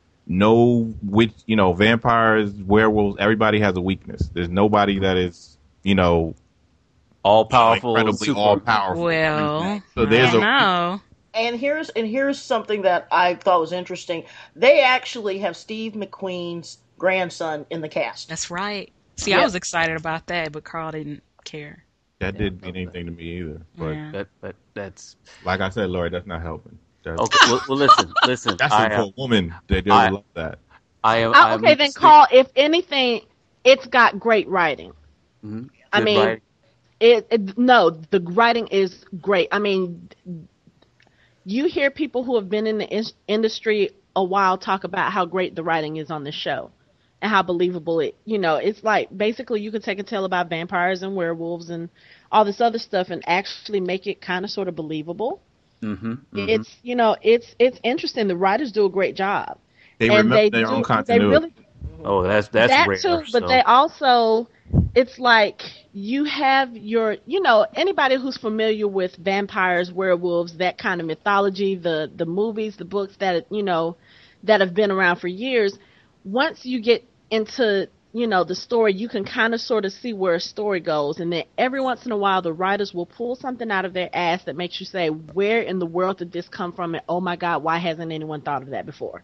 vampires, werewolves, everybody has a weakness. There's nobody that is, All powerful, incredibly all powerful. Well, So there's I don't know. And here's something that I thought was interesting. They actually have Steve McQueen's grandson in the cast. That's right. See, Yeah. I was excited about that, but Carl didn't care. That didn't mean anything to me either. But Yeah. That's like I said, Lori, that's not helping. That's, okay. Well, listen. that's I, for a woman that doesn't I- love that. I am. Okay, then Carl, if anything, it's got great writing. Mhm. I Good mean, writing. the writing is great. I mean, you hear people who have been in the industry a while talk about how great the writing is on the show and how believable it's like basically you could take a tale about vampires and werewolves and all this other stuff and actually make it kind of sort of believable. It's it's interesting. The writers do a great job. They And remember their own continuity. Oh, that's that rare. too, but so. they also, it's like you have anybody who's familiar with vampires, werewolves, that kind of mythology, the movies, the books that that have been around for years. Once you get into the story, you can kind of sort of see where a story goes, and then every once in a while the writers will pull something out of their ass that makes you say, where in the world did this come from, and oh my God, why hasn't anyone thought of that before?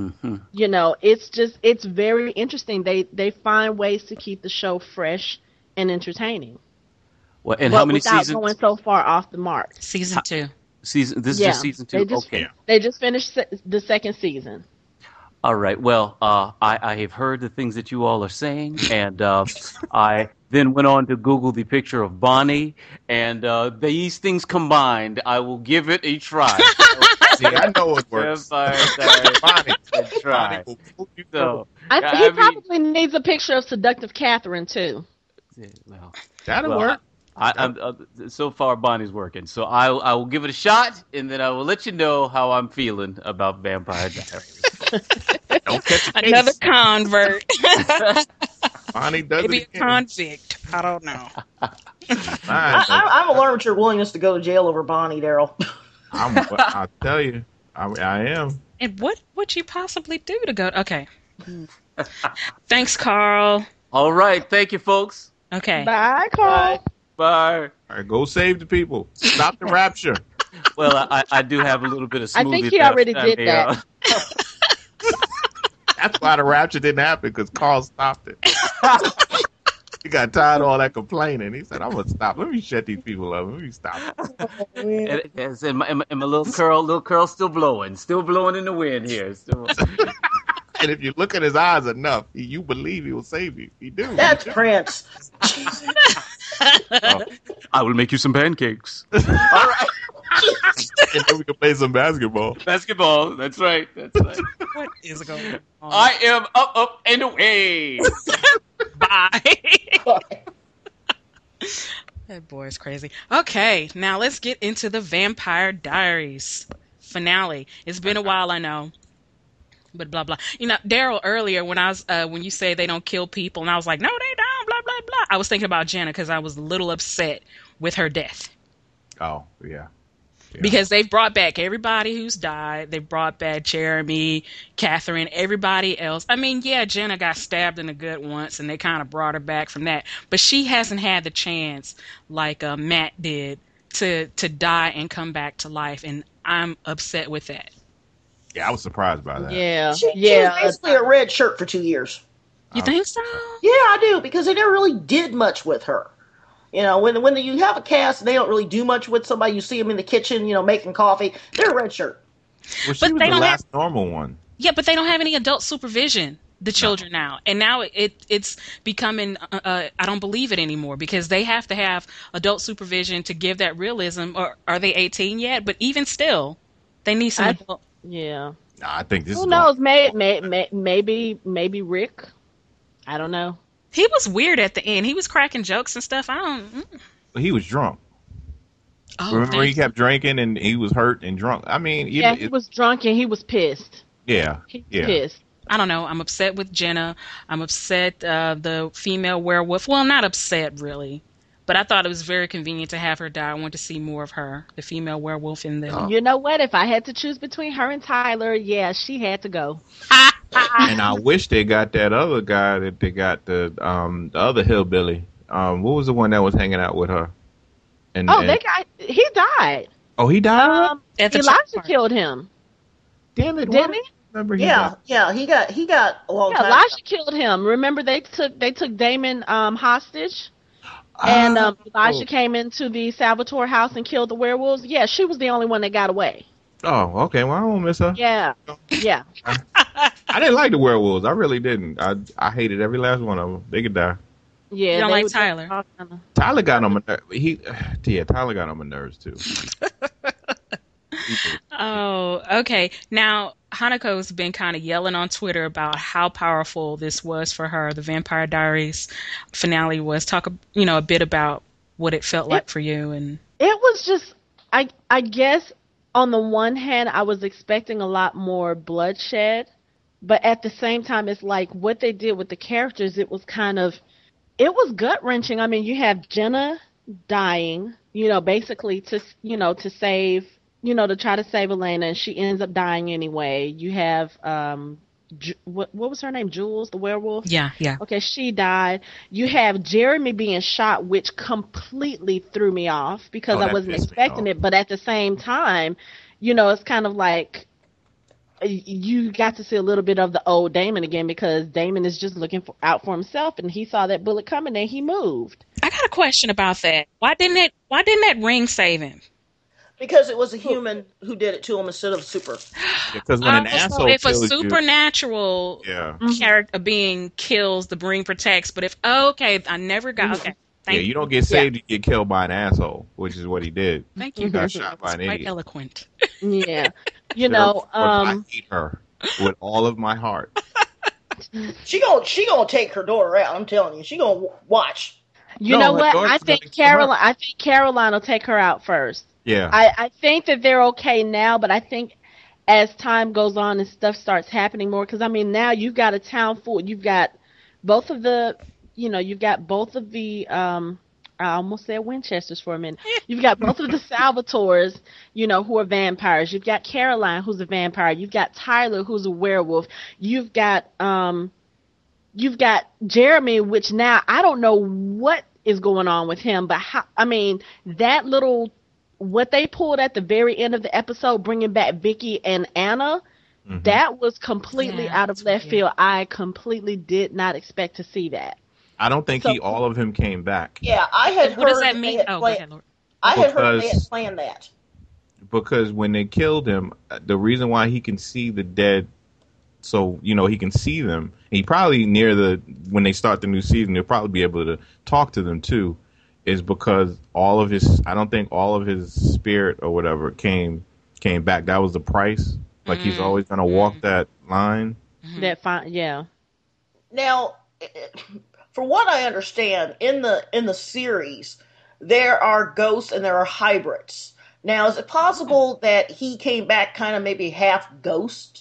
It's very interesting. They find ways to keep the show fresh and entertaining. Well, and but how many without seasons? going so far off the mark. Season 2. Season. This is Yeah, just season 2. Okay. They just finished the second season. All right. Well, I have heard the things that you all are saying, and I then went on to Google the picture of Bonnie, and these things combined, I will give it a try. See, I know it works. Bonnie, try. will pull you So, He I mean, probably needs a picture of seductive Catherine too. well, That'll well, work. I'm so far Bonnie's working, so I will give it a shot, and then I will let you know how I'm feeling about Vampire Diaries. Don't catch a Another case. convert. Bonnie does Maybe it a again. convict. I don't know. I'm gonna learn your willingness to go to jail over Bonnie, Daryl. I'll tell you, I am. And what would you possibly do to go? Okay. Thanks, Carl. All right, thank you, folks. Okay. Bye, Carl. Bye. All right, go save the people. Stop the rapture. Well, I do have a little bit of I smoothie. think he already did that. That's why the rapture didn't happen, because Carl stopped it. He got tired of all that complaining. He said, "I'm gonna stop. Let me shut these people up. Let me stop." And my little curl still blowing in the wind here. Still. And if you look at his eyes enough, you believe he will save you. He do. That's Prince. I will make you some pancakes. All right. And then we can play some basketball. Basketball. That's right. What is going on? I am up and away. Bye. That boy is crazy. Okay, now let's get into the Vampire Diaries finale. It's been a while, I know. But blah blah. You know, Daryl, earlier when you say they don't kill people, and I was like, no, they don't. Blah blah blah. I was thinking about Jenna because I was a little upset with her death. Oh, yeah. Because they've brought back everybody who's died. They brought back Jeremy, Catherine, everybody else. I mean, yeah, Jenna got stabbed in the gut once, and they kind of brought her back from that. But she hasn't had the chance like Matt did to die and come back to life, and I'm upset with that. Yeah, I was surprised by that. Yeah, She was basically a red shirt for 2 years. You think so? Yeah, I do, because they never really did much with her. You know, when you have a cast and they don't really do much with somebody, you see them in the kitchen, you know, making coffee, they're a red shirt. Well, she But was they the don't last normal one. Yeah, but they don't have any adult supervision, the children now. And now it's becoming, I don't believe it anymore, because they have to have adult supervision to give that realism. Or are they 18 yet? But even still, they need some adult. Yeah. Nah, I think this Who is knows? Maybe Rick. I don't know. He was weird at the end. He was cracking jokes and stuff. He was drunk. Oh, Remember, he kept drinking and he was hurt and drunk. I mean, Yeah, he was drunk and he was pissed. Yeah, He was yeah. pissed. I don't know. I'm upset with Jenna. I'm upset the female werewolf. Well, not upset really, but I thought it was very convenient to have her die. I want to see more of her, the female werewolf in the. You know what? If I had to choose between her and Tyler, yeah, she had to go. And I wish they got that other guy that they got the other hillbilly. What was the one that was hanging out with her? And He died. Oh, he died. At the Elijah park. killed him. Damn it! Didn't he? Remember? Yeah, he got a long Yeah, time. Elijah killed him. Remember they took Damon hostage, and Elijah came into the Salvatore house and killed the werewolves. Yeah, she was the only one that got away. Oh, okay. Well, I won't miss her. Yeah. I didn't like the werewolves. I really didn't. I hated every last one of them. They could die. Yeah. You don't they like were Tyler? all kinda- Tyler got on my Tyler got on my nerves too. Oh, okay. Now, Hanako's been kind of yelling on Twitter about how powerful this was for her. The Vampire Diaries finale was. Talk, a bit about what it felt like for you. And It was just, I guess, on the one hand, I was expecting a lot more bloodshed, but at the same time, it's like what they did with the characters. It was gut wrenching. I mean, you have Jenna dying, basically to save. To try to save Elena, and she ends up dying anyway. You have, what was her name? Jules, the werewolf? yeah. Okay, she died. You have Jeremy being shot, which completely threw me off because I that wasn't pissed me expecting off. it. But at the same time, it's kind of like, you got to see a little bit of the old Damon again, because Damon is just looking out for himself, and he saw that bullet coming and he moved. I got a question about that. Why didn't that ring save him? Because it was a human who did it to him instead of super. Because when an So asshole if a kills supernatural character being kills, the ring protects. But if I never got Thank you don't get saved, you get killed by an asshole, which is what he did. Thank you. He got shot by an quite idiot. eloquent. Yeah, I hate her with all of my heart. She gonna take her daughter out. I'm telling you, she gonna watch. You know what? I think Caroline will take her out first. Yeah. I think that they're okay now, but I think as time goes on and stuff starts happening more, because I mean now you've got a town full. You've got both of the. I almost said Winchesters for a minute. You've got both of the Salvatores, who are vampires. You've got Caroline, who's a vampire. You've got Tyler, who's a werewolf. You've got Jeremy, which now I don't know what is going on with him, but that little what they pulled at the very end of the episode, bringing back Vicky and Anna. Mm-hmm. That was completely out of left field. I completely did not expect to see that. I don't think all of him came back. Yeah, I had heard. What does that mean? I had heard they had planned that. Because when they killed him, the reason why he can see the dead, so he can see them. He probably when they start the new season, they'll probably be able to talk to them too. Is because I don't think all of his spirit or whatever came back. That was the price. Like he's always gonna walk that line. Yeah. Now, from what I understand, in the series, there are ghosts and there are hybrids. Now, is it possible that he came back kind of maybe half ghost?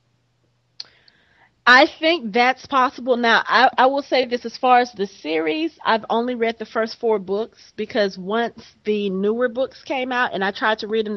I think that's possible. Now, I will say this, as far as the series, I've only read the first 4 books, because once the newer books came out and I tried to read them,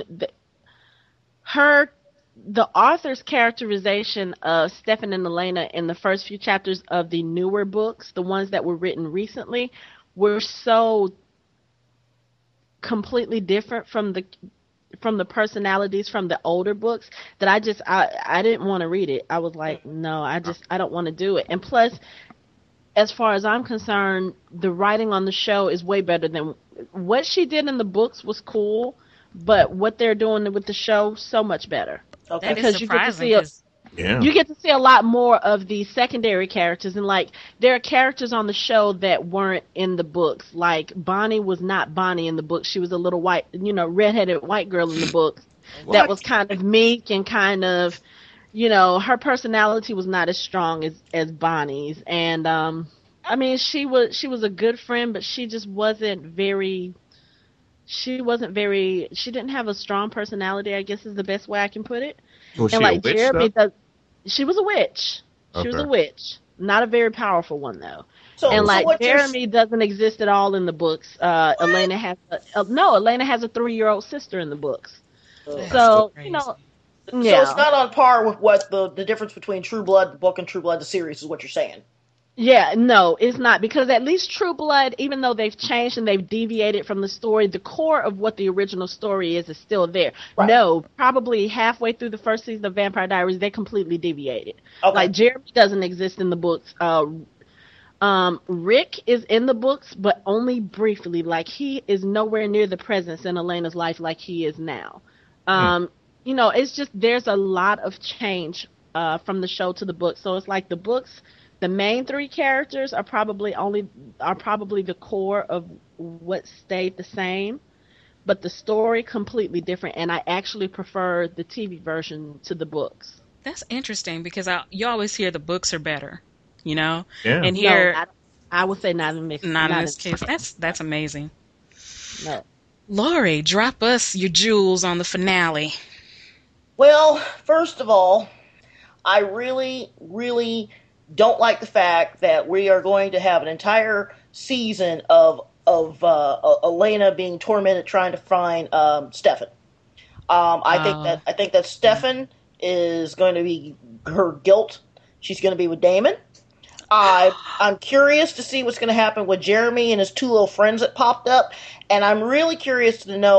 the author's characterization of Stefan and Elena in the first few chapters of the newer books, the ones that were written recently, were so completely different from the personalities from the older books that I didn't want to read it. I was like, no, I don't want to do it. And plus, as far as I'm concerned, the writing on the show is way better than what she did in the books was cool, but what they're doing with the show, so much better. Okay. Because you get to see a lot more of the secondary characters, and there are characters on the show that weren't in the books. Like Bonnie was not Bonnie in the books. She was a little white, redheaded white girl in the books that was kind of meek and kind of, her personality was not as strong as Bonnie's. And she was a good friend, but she just wasn't very. She didn't have a strong personality, I guess is the best way I can put it. Was she a witch, Jeremy she was a witch. She was a witch. Not a very powerful one, though. Jeremy doesn't exist at all in the books. Elena has a 3-year-old sister in the books. So, So it's not on par with what the difference between True Blood, the book, and True Blood, the series, is what you're saying. Yeah, no, it's not, because at least True Blood, even though they've changed and they've deviated from the story, the core of what the original story is still there. Right. No, probably halfway through the first season of Vampire Diaries, they completely deviated. Okay. Jeremy doesn't exist in the books. Rick is in the books, but only briefly. He is nowhere near the presence in Elena's life like he is now. It's just there's a lot of change from the show to the book. So it's the books. The main 3 characters are probably the core of what stayed the same, but the story completely different. And I actually prefer the TV version to the books. That's interesting, because you always hear the books are better, Yeah. And here, I would say not in this case. That's amazing. No. Lori, drop us your jewels on the finale. Well, first of all, I really, really don't like the fact that we are going to have an entire season of Elena being tormented trying to find Stefan. I think that Stefan is going to be her guilt. She's going to be with Damon. I'm curious to see what's going to happen with Jeremy and his 2 little friends that popped up, and I'm really curious to know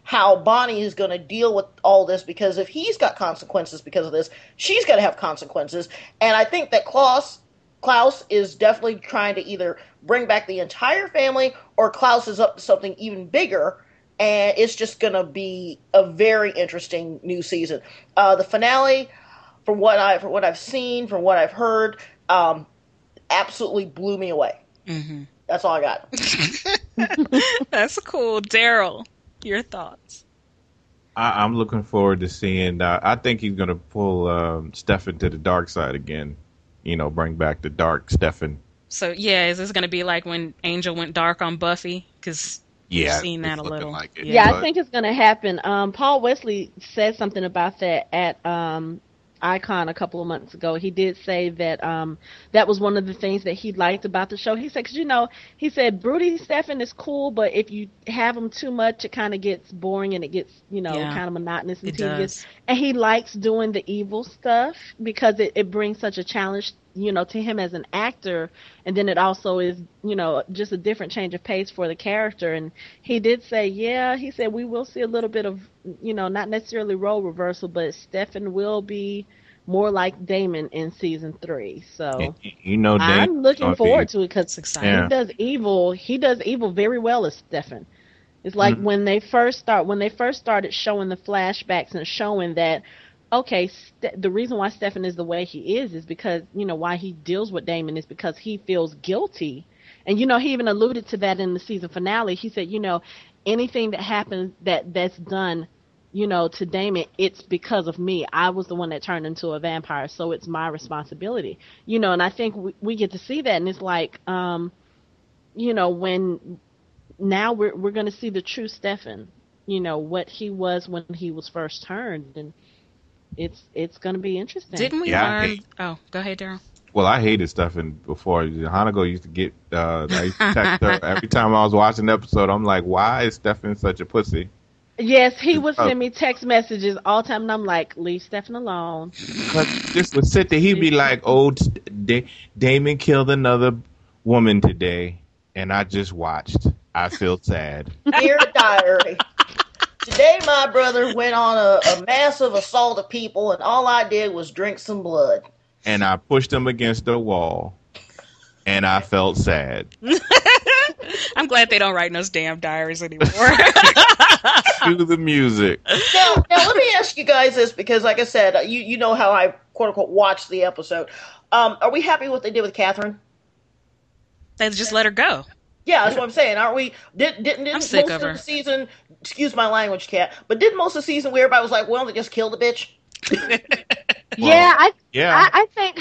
how Bonnie is going to deal with all this, because if he's got consequences because of this, she's going to have consequences. And I think that Klaus is definitely trying to either bring back the entire family, or Klaus is up to something even bigger. And it's just going to be a very interesting new season. The finale, from what I've seen, from what I've heard, absolutely blew me away. Mm-hmm. That's all I got. That's cool. Daryl, your thoughts? I'm looking forward to seeing. I think he's going to pull Stefan to the dark side again. Bring back the dark Stefan. So, yeah, is this going to be like when Angel went dark on Buffy? Because we've seen that a little. Like I think it's going to happen. Paul Wesley said something about that at Icon a couple of months ago. He did say that that was one of the things that he liked about the show. He said, because he said Broody Stefan is cool, but if you have him too much, it kind of gets boring and it gets kind of monotonous and tedious. Does. And he likes doing the evil stuff because it brings such a challenge, to him as an actor, and then it also is, just a different change of pace for the character. And he did say, he said we will see a little bit of, not necessarily role reversal, but Stefan will be more like Damon in season 3. So I'm looking forward to it because he does evil very well as Stefan. It's like when they first started showing the flashbacks and showing that, okay, the reason why Stefan is the way he is because, why he deals with Damon is because he feels guilty. And, he even alluded to that in the season finale. He said, anything that happens that's done, to Damon, it's because of me. I was the one that turned into a vampire, so it's my responsibility. And I think we get to see that, and it's like, when now we're going to see the true Stefan, what he was when he was first turned, and it's going to be interesting. Didn't we learn? Oh, go ahead, Daryl. Well, I hated Stefan before. Hanako used to get, I used to text her every time I was watching the episode. I'm like, why is Stefan such a pussy? Yes, he would send me text messages all the time, and I'm like, leave Stefan alone. But this would sit there, he'd be like, oh, Damon killed another woman today, and I just watched. I feel sad. Dear diary. Today my brother went on a massive assault of people, and all I did was drink some blood. And I pushed him against the wall, and I felt sad. I'm glad they don't write in those damn diaries anymore. Cue the music. Now, let me ask you guys this, because like I said, you know how I, quote-unquote, watched the episode. Are we happy with what they did with Catherine? They just let her go. Yeah, that's what I'm saying. Aren't we? Didn't I'm sick most of her. The season, excuse my language, Cat, but didn't most of the season where everybody was like, well, they just killed the bitch? I think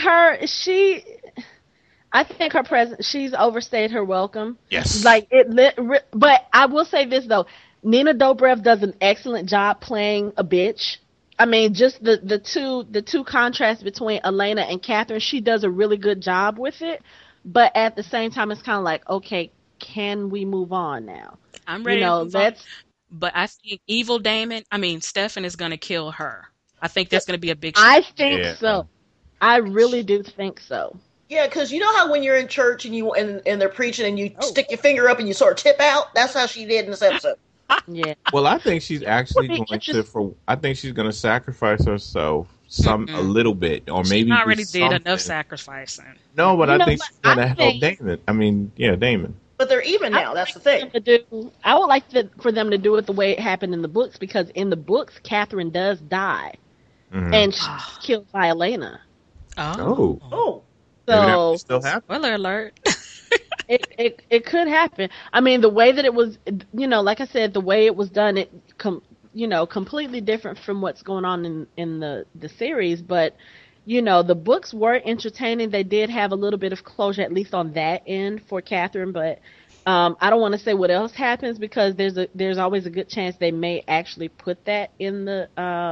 her presence, she's overstayed her welcome. Yes. But I will say this, though. Nina Dobrev does an excellent job playing a bitch. I mean, just the two contrasts between Elena and Catherine, she does a really good job with it. But at the same time, it's kind of like, okay, can we move on now? I'm ready to move on. But I think Stefan is going to kill her. I think that's going to be a big show. I think so. I really do think so. Yeah, because you know how when you're in church and they're preaching and you stick your finger up and you sort of tip out? That's how she did in this episode. Yeah. Well, I think she's actually I think she's going to sacrifice herself a little bit, or maybe she already did enough sacrificing. No, but I think she's going to help Damon. I mean, Damon. But they're even now. That's the thing. I would like for them to do it the way it happened in the books, because in the books, Catherine does die, and she's killed by Elena. Oh. So still happen. Spoiler alert. It could happen. I mean, the way that it was, like I said, the way it was done, completely different from what's going on in the series. But, the books were entertaining. They did have a little bit of closure, at least on that end for Catherine. But I don't want to say what else happens, because there's always a good chance they may actually put that in the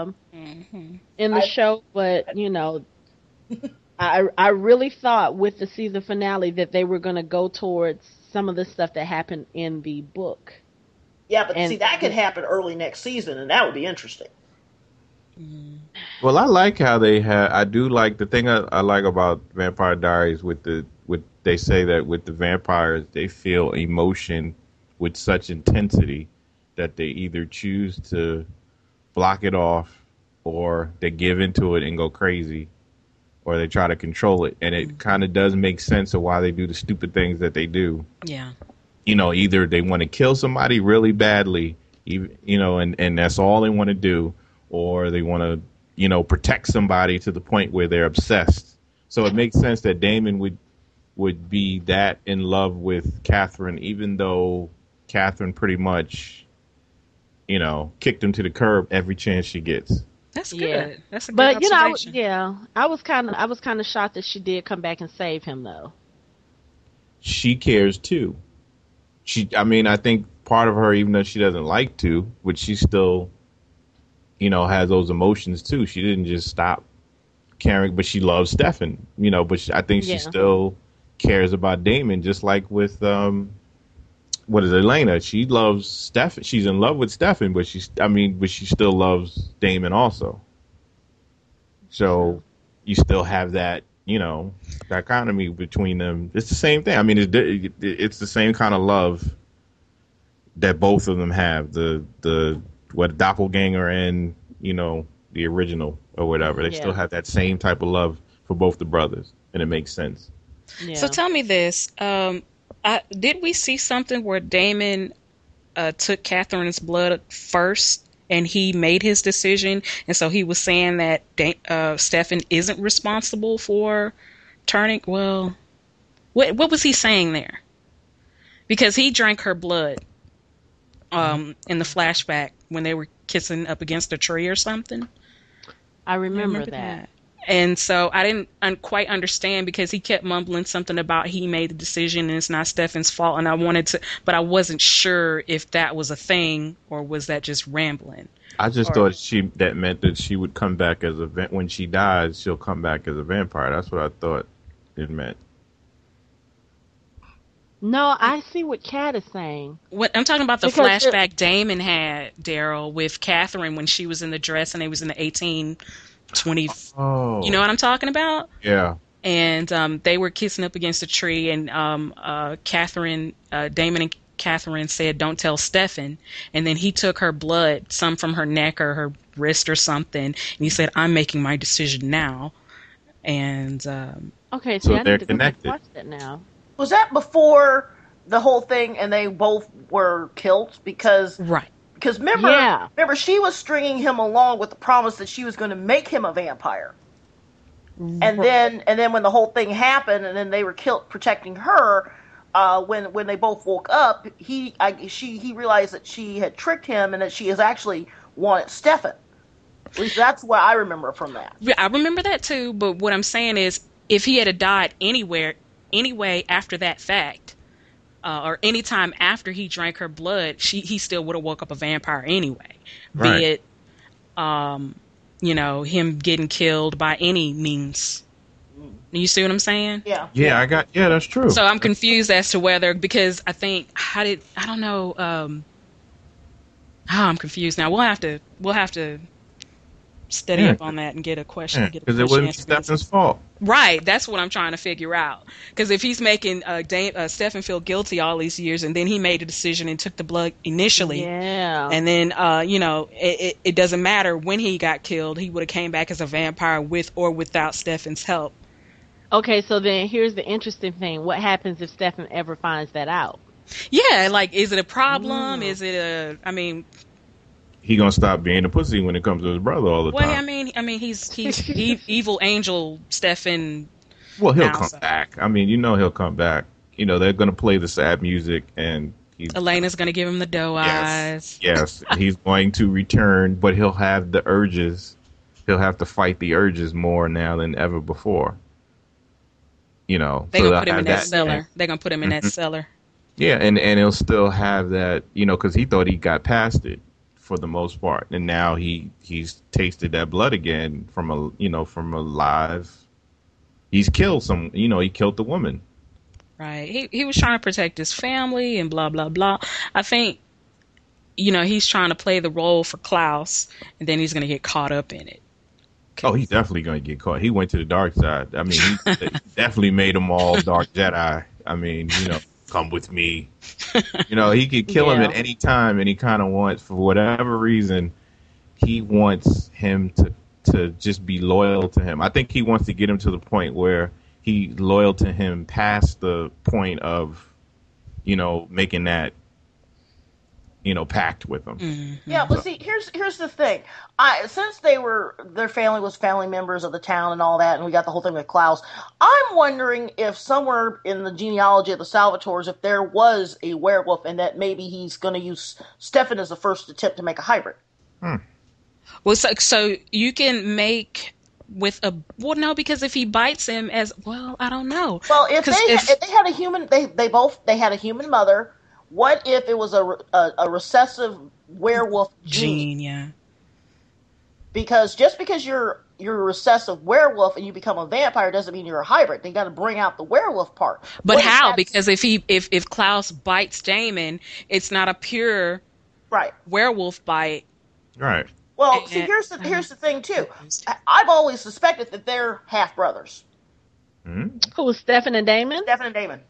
show. But, I really thought with the season finale that they were going to go towards some of the stuff that happened in the book. Yeah, but see, that could happen early next season, and that would be interesting. Well, I like how I do like the thing I like about Vampire Diaries they say that with the vampires, they feel emotion with such intensity that they either choose to block it off, or they give into it and go crazy, or they try to control it. And it kind of does make sense of why they do the stupid things that they do. Yeah. Either they want to kill somebody really badly, and that's all they want to do, or they want to, protect somebody to the point where they're obsessed. So it makes sense that Damon would be that in love with Catherine, even though Catherine pretty much, kicked him to the curb every chance she gets. That's good. Yeah. That's a good But observation. I was kind of shocked that she did come back and save him, though. She cares too. I think part of her, even though she doesn't like to, but she still, has those emotions too. She didn't just stop caring, but she loves Stefan, but I think she still cares about Damon, just like with, Elena? She loves Stefan. She's in love with Stefan, but she still loves Damon also. So you still have that, dichotomy between them. It's the same thing. It's the same kind of love that both of them have. The doppelganger and, the original or whatever. They still have that same type of love for both the brothers, and it makes sense. Yeah. So tell me this. Did we see something where Damon took Catherine's blood first and he made his decision? And so he was saying that Stefan isn't responsible for turning. Well, what was he saying there? Because he drank her blood in the flashback when they were kissing up against a tree or something. I remember that. And so I didn't quite understand, because he kept mumbling something about he made the decision and it's not Stefan's fault. And but I wasn't sure if that was a thing or was that just rambling. I just thought that meant that she would come back as when she dies, she'll come back as a vampire. That's what I thought it meant. No, I see what Kat is saying. What I'm talking about, the flashback Damon had, Daryl, with Catherine when she was in the dress and it was in the 1820. Oh. You know what I'm talking about? Yeah. And they were kissing up against a tree, and Damon and Catherine said, "Don't tell Stefan." And then he took her blood, some from her neck or her wrist or something, and he said, "I'm making my decision now." And okay, so I they're need to connected. watch that now. Was that before the whole thing and they both were killed? Because right. Because remember, she was stringing him along with the promise that she was going to make him a vampire. And then when the whole thing happened, and then they were killed protecting her, when they both woke up, he realized that she had tricked him and that she has actually wanted Stefan. At least that's what I remember from that. Yeah, I remember that too. But what I'm saying is, if he had died anyway after that fact, or any time after he drank her blood, he still would have woke up a vampire anyway. Right. Be it, him getting killed by any means. You see what I'm saying? Yeah. Yeah, that's true. So I'm confused as to whether, because I think, I don't know. I'm confused now. We'll have to study up on that and get a question. Because it wasn't Stefan's fault. Right, that's what I'm trying to figure out. Because if he's making Stefan feel guilty all these years, and then he made a decision and took the blood initially, and then it doesn't matter when he got killed, he would have came back as a vampire with or without Stefan's help. Okay, so then here's the interesting thing: what happens if Stefan ever finds that out? Yeah, like, is it a problem? Is it he gonna stop being a pussy when it comes to his brother all the time. I mean, he's evil angel Stefan. Well, he'll come back. He'll come back. They're gonna play the sad music, and Elena's gonna give him the doe eyes. Yes, he's going to return, but he'll have the urges. He'll have to fight the urges more now than ever before. They're gonna put him in that cellar. They're gonna put him in that cellar. Yeah, and he'll still have that, because he thought he got past it for the most part, and now he's tasted that blood again from a live. He's killed he killed the woman. Right. He was trying to protect his family and blah blah blah. I think he's trying to play the role for Klaus, and then he's gonna get caught up in it. Oh, he's definitely gonna get caught. He went to the dark side. He definitely made them all dark Jedi. come with me. He could kill him at any time, and he kind of wants, for whatever reason, he wants him to just be loyal to him. I think he wants to get him to the point where he's loyal to him past the point of, making that, pact with him. Mm-hmm. Yeah, but see, here's the thing. Since their family was family members of the town and all that, and we got the whole thing with Klaus, I'm wondering if somewhere in the genealogy of the Salvatores, if there was a werewolf, and that maybe he's going to use Stefan as the first attempt to make a hybrid. Well, so you can make no, because if he bites him I don't know. Well, if they had a human, they had a human mother. What if it was a recessive werewolf gene? Yeah. Because just because you're a recessive werewolf and you become a vampire doesn't mean you're a hybrid. They got to bring out the werewolf part. But how? Because if Klaus bites Damon, it's not a pure werewolf bite. Right. Well, see, here's the thing too. I've always suspected that they're half brothers. Who was Stefan and Damon? Stefan and Damon.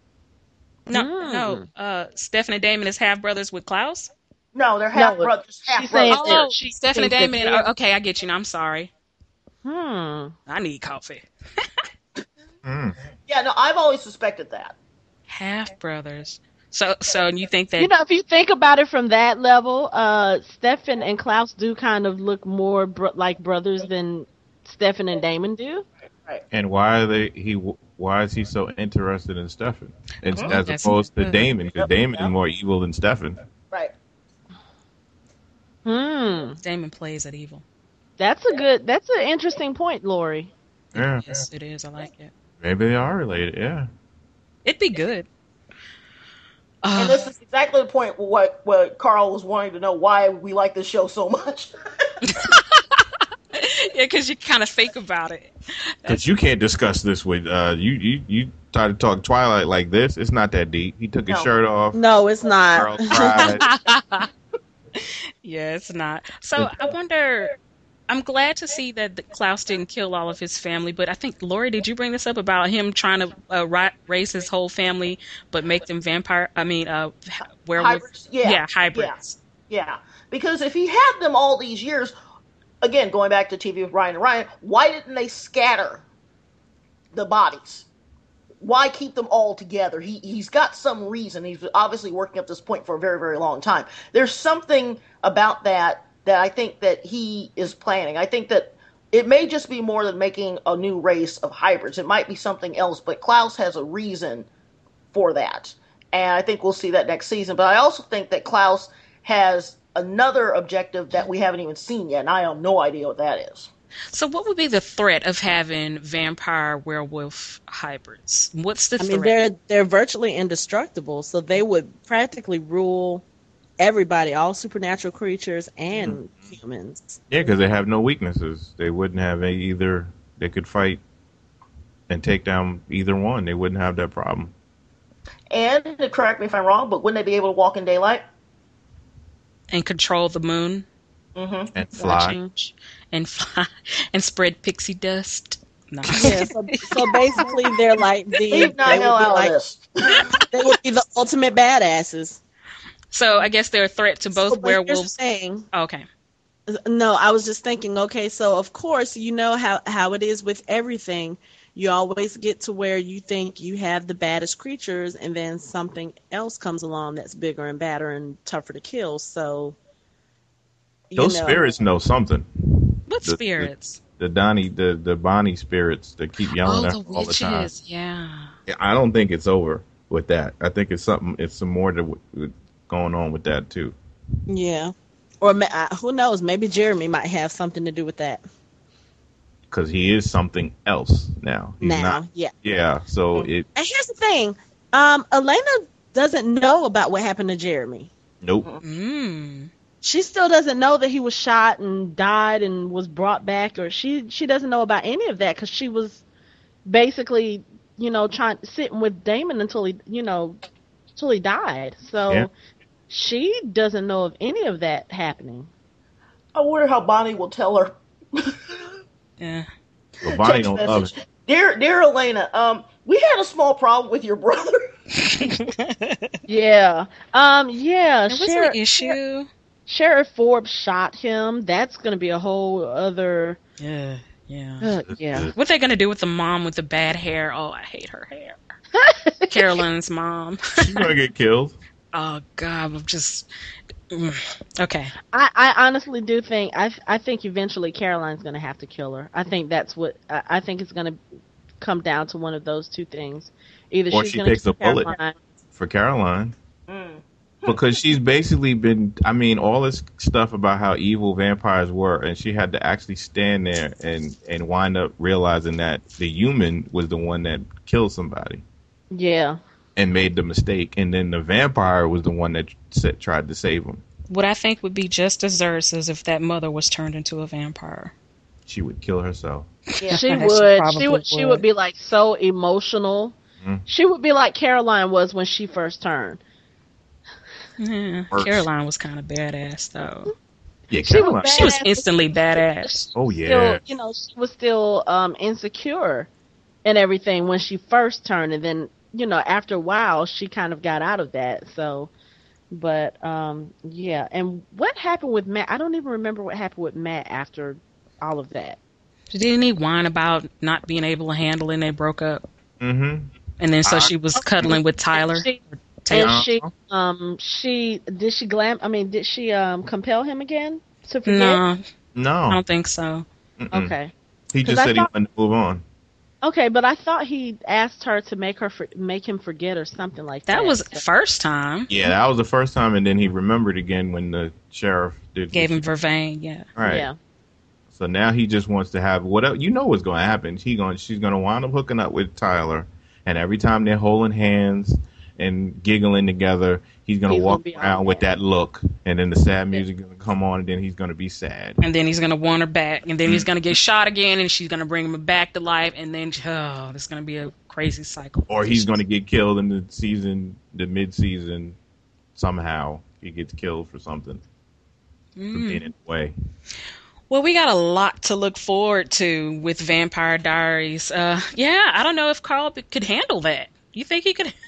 No. Stefan and Damon is half brothers with Klaus. No, they're half brothers. Half brothers. Oh, Stefan and Damon. Okay, I get you. Now, I'm sorry. I need coffee. Yeah, no, I've always suspected that. Half brothers. So you think that if you think about it from that level, Stefan and Klaus do kind of look more like brothers than Stefan and Damon do. Right. And why is he so interested in Stefan as opposed to Damon? Because Damon is more evil than Stefan. Right. Damon plays at evil. That's an interesting point, Lori. Yeah. Yes, it is. I like it. Maybe they are related. Yeah. It'd be good. And this is exactly the point what Carl was wanting to know why we like this show so much. Yeah, because you kind of think about it. Because you can't discuss this with you try to talk Twilight like this. It's not that deep. He took his shirt off. No, it's not. Girl cried. Yeah, it's not. So I wonder. I'm glad to see that Klaus didn't kill all of his family, but I think, Lori, did you bring this up about him trying to raise his whole family, but make them werewolves? Hybrids? Yeah, hybrids. Yeah, because if he had them all these years, again, going back to TV with Ryan and Ryan, why didn't they scatter the bodies? Why keep them all together? He's got some reason. He's obviously working up this point for a very, very long time. There's something about that I think that he is planning. I think that it may just be more than making a new race of hybrids. It might be something else, but Klaus has a reason for that. And I think we'll see that next season. But I also think that Klaus has another objective that we haven't even seen yet, and I have no idea what that is. So what would be the threat of having vampire werewolf hybrids? What's the threat? I mean, they're virtually indestructible, so they would practically rule everybody, all supernatural creatures and humans. Yeah, because they have no weaknesses. They wouldn't have either. They could fight and take down either one. They wouldn't have that problem. And, correct me if I'm wrong, but wouldn't they be able to walk in daylight? And control the moon? Mm-hmm. And fly. And fly. And spread pixie dust? No. Yeah, so basically they're like they would be the ultimate badasses. So I guess they're a threat to both werewolves. Okay. No, I was just thinking, okay, so of course, you know how it is with everything. You always get to where you think you have the baddest creatures, and then something else comes along that's bigger and badder and tougher to kill. So those spirits know something. What spirits? The Bonnie spirits that keep yelling at all the time. Yeah. I don't think it's over with that. I think it's something. It's some more going on with that too. Yeah, or who knows? Maybe Jeremy might have something to do with that. Because he is something else now. He's not. Yeah. Yeah. So it. And here's the thing: Elena doesn't know about what happened to Jeremy. Nope. She still doesn't know that he was shot and died and was brought back, or she doesn't know about any of that because she was basically, sitting with Damon until he died. So she doesn't know of any of that happening. I wonder how Bonnie will tell her. Yeah. Well, Bonnie don't love it. Dear Elena, we had a small problem with your brother. Yeah. Yeah. There was an issue. Sheriff Forbes shot him. That's going to be a whole other. Yeah. Yeah. Yeah. What they gonna do with the mom with the bad hair? Oh, I hate her hair. Carolyn's mom. She's gonna get killed. Oh God, I'm just okay. I honestly do think I think eventually Caroline's going to have to kill her. I think that's what I think it's going to come down to one of those two things. Either Or she's she going to takes a bullet. Caroline. For Caroline. Because she's basically been, I mean, all this stuff about how evil vampires were, and she had to actually stand there and wind up realizing that the human was the one that killed somebody Yeah. and made the mistake, and then the vampire was the one that tried to save him. What I think would be just as Zers is if that mother was turned into a vampire. She would kill herself. Yeah. She probably would. She would be like so emotional. Mhm. She would be like Caroline was when she first turned. Yeah, Worse. Caroline was kind of badass though. Yeah, She was Caroline. She was Badass. instantly badass. Oh, Still, yeah. she was still insecure and everything when she first turned, and then after a while she kind of got out of that. So, but yeah. And what happened with Matt? I don't even remember what happened with Matt after all of that. Didn't he whine about not being able to handle it and they broke up? Mm-hmm. And then so she was cuddling with Tyler. And she did she compel him again to forget? No, I No. don't think so. Mm-mm. Okay. He just 'Cause I said he thought- wanted to move on. Okay, but I thought he asked her to make him forget or something like that. That was first time. Yeah, that was the first time, and then he remembered again when the sheriff Gave him Vervain, yeah. Right. Yeah. So now he just wants to have whatever. You know what's going to happen. She's going to wind up hooking up with Tyler, and every time they're holding hands and giggling together, he's going to He's walk gonna be around on with there. that look, and then the sad music is going to come on, and then he's going to be sad. And then he's going to want her back. And then he's going to get shot again, and she's going to bring him back to life. And then, it's going to be a crazy cycle. Or he's going to get killed in the mid-season, somehow. He gets killed for something. For being in the way. Well, we got a lot to look forward to with Vampire Diaries. I don't know if Carl could handle that. You think he could?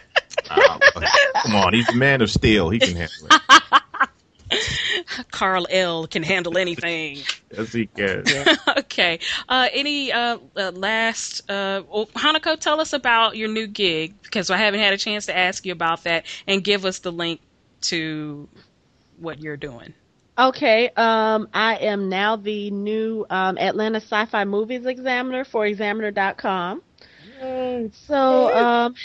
Come on, he's a man of steel. He can handle it. Carl L. can handle anything. Yes, he can. Okay. Any last? Hanako, tell us about your new gig because I haven't had a chance to ask you about that, and give us the link to what you're doing. Okay, I am now the new Atlanta Sci-Fi Movies Examiner for Examiner.com. So,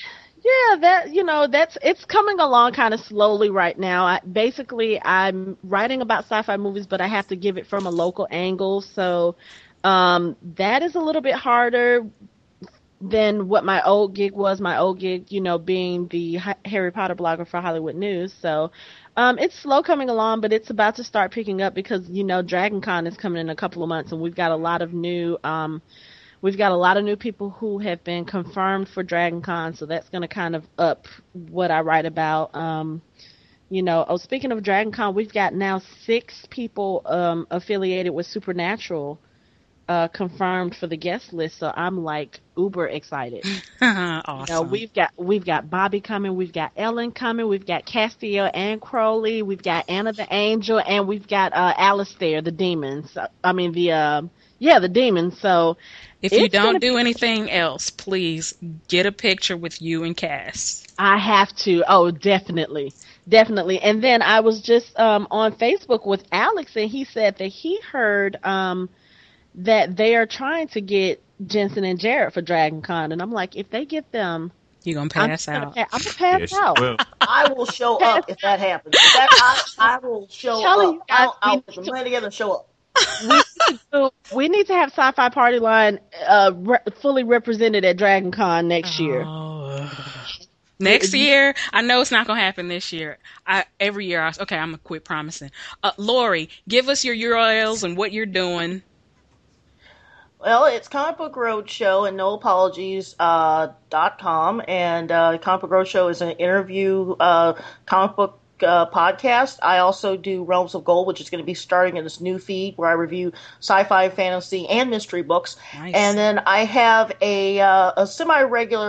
it's coming along kind of slowly right now. I'm writing about sci-fi movies, but I have to give it from a local angle. So, that is a little bit harder than what my old gig was. My old gig, being the Harry Potter blogger for Hollywood News. So, it's slow coming along, but it's about to start picking up because, Dragon Con is coming in a couple of months, and we've got a lot of new people who have been confirmed for Dragon Con, so that's going to kind of up what I write about. Speaking of Dragon Con, we've got now 6 people affiliated with Supernatural confirmed for the guest list, so I'm like uber excited. Awesome. We've got Bobby coming, we've got Ellen coming, we've got Castiel and Crowley, we've got Anna the Angel, and we've got Alistair the demon. The demon. So if you don't do anything else, please get a picture with you and Cass. I have to. Oh, definitely. And then I was just on Facebook with Alex, and he said that he heard that they are trying to get Jensen and Jarrett for Dragon Con, and I'm like, if they get them, you're gonna pass out. I'm gonna pass out. Well, I will show up if that happens. I will show Telling up. you guys, I'll put the money together and show up. We need to have Sci-Fi Party Line fully represented at Dragon Con next year. Next year, I know it's not gonna happen this year. Every year, I'm gonna quit promising. Lori, give us your URLs and what you're doing. Well, it's Comic Book Roadshow and noapologies.com. And Comic Book Roadshow is an interview comic book podcast. I also do Realms of Gold, which is going to be starting in this new feed where I review sci-fi, fantasy, and mystery books. Nice. And then I have a semi-regular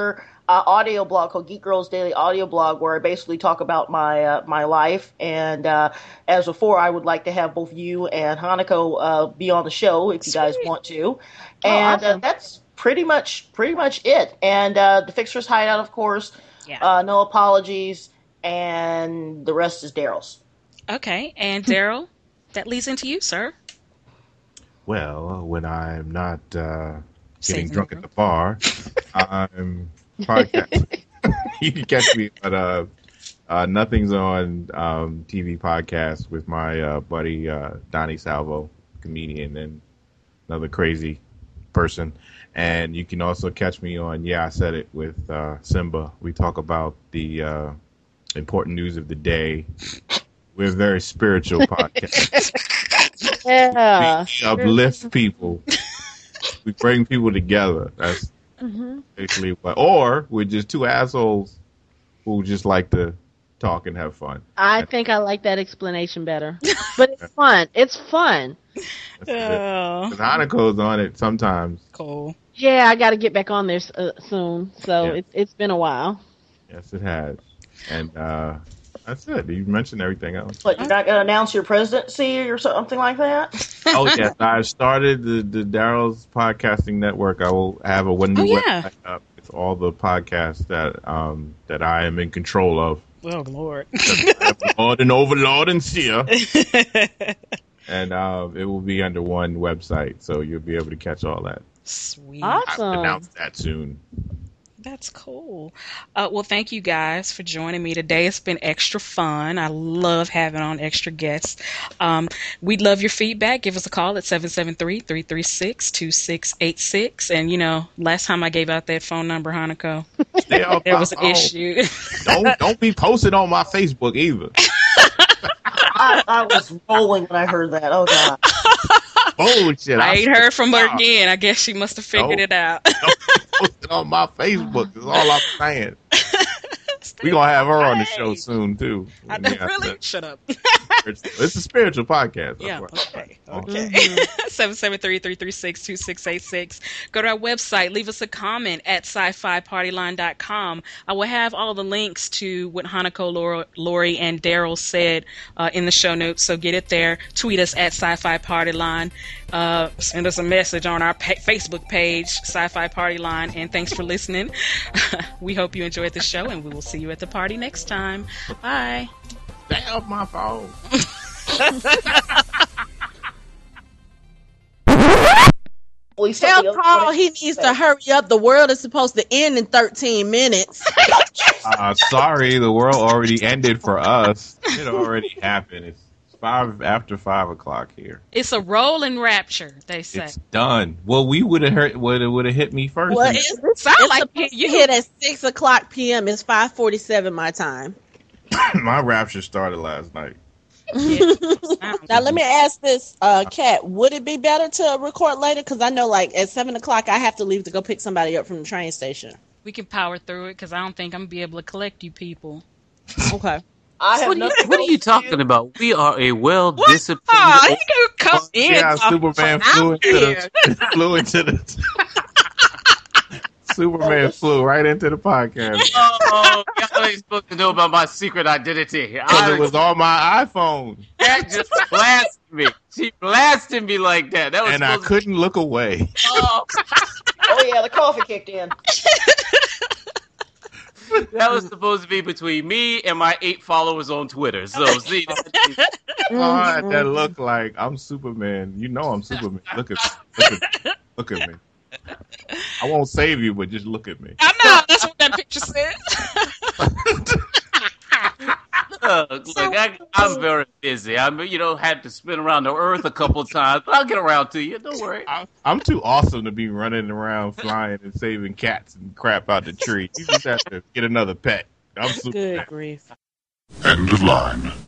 audio blog called Geek Girls Daily Audio Blog, where I basically talk about my life. And as before, I would like to have both you and Hanako be on the show if you guys want to. And awesome. that's pretty much it. And the Fixer's Hideout, of course. Yeah. No Apologies, and the rest is Daryl's. Okay, and Daryl, that leads into you, sir. Well, when I'm not getting Saving drunk the at the bar, I'm podcasting. You can catch me at Nothing's On TV podcast with my buddy Donnie Salvo, comedian and another crazy person. And you can also catch me on Yeah, I Said It with Simba. We talk about the important news of the day. We're a very spiritual podcast. Yeah. We uplift people. We bring people together. That's Mm-hmm. basically what. Or we're just two assholes who just like to talk and have fun. I think I like that explanation better. But it's fun. It's fun. That's it. Oh, 'Cause Hanako's on it sometimes. cool. Yeah, I got to get back on there soon. So Yeah. it's been a while. Yes, it has. And that's it. You mentioned everything else. But you're not going to announce your presidency or something like that? Oh, yes. I started the Daryl's Podcasting Network. I will have a new website up with all the podcasts that I am in control of. Oh, Lord. Lord and Overlord and Seer. And it will be under one website, so you'll be able to catch all that. Sweet. Awesome. I'll announce that soon. That's cool. Well, thank you guys for joining me today. It's been extra fun. I love having on extra guests. We'd love your feedback. Give us a call at 773-336-2686. And, last time I gave out that phone number, Hanako, there was an issue. Don't be posted on my Facebook either. I was rolling when I heard that. Oh, God. Bullshit. I ain't heard from her again. I guess she must have figured it out. Don't be posted on my Facebook. That's all I'm saying. We're going to have her on the show soon, too. Really? Shut up. It's a spiritual podcast. Yeah, That's okay. 773-336-2686. Go to our website. Leave us a comment at sci-fipartyline.com. I will have all the links to what Hanako, Lori, and Daryl said in the show notes, so get it there. Tweet us at sci-fi-partyline. Send us a message on our Facebook page, Sci-Fi Party Line, and thanks for listening. We hope you enjoyed the show, and we will see you at the party next time. Bye. Stay off my phone. Tell Carl he needs to hurry up. The world is supposed to end in 13 minutes. Sorry, the world already ended for us. It already happened. It's after 5 o'clock here. It's a rolling rapture, they say. It's done. Well, we would have hit me first. Well, Sound it's like supposed you to hit at 6 o'clock p.m. It's 5:47 my time. My rapture started last night. Now let me ask this, Kat, would it be better to record later? Because I know, like, at 7 o'clock I have to leave to go pick somebody up from the train station. We can power through it because I don't think I'm going to be able to collect you people. Okay. What are you talking about? We are a well-disciplined... Oh, he can come in. Yeah, Superman flew into the Superman flew right into the podcast. Oh, y'all ain't supposed to know about my secret identity. Because it was on my iPhone. That just blasted me. She blasted me like that. That was And I couldn't look away. Oh, yeah, the coffee kicked in. that was supposed to be between me and my 8 followers on Twitter. So, see, That look like I'm Superman. You know I'm Superman. Look at me. Look at me. I won't save you, but just look at me. I know. That's what that picture says. look, I'm very busy. Had to spin around the earth a couple times, but I'll get around to you. Don't worry. I'm too awesome to be running around, flying, and saving cats and crap out the tree. You just have to get another pet. I'm Superman. Good grief. End of line.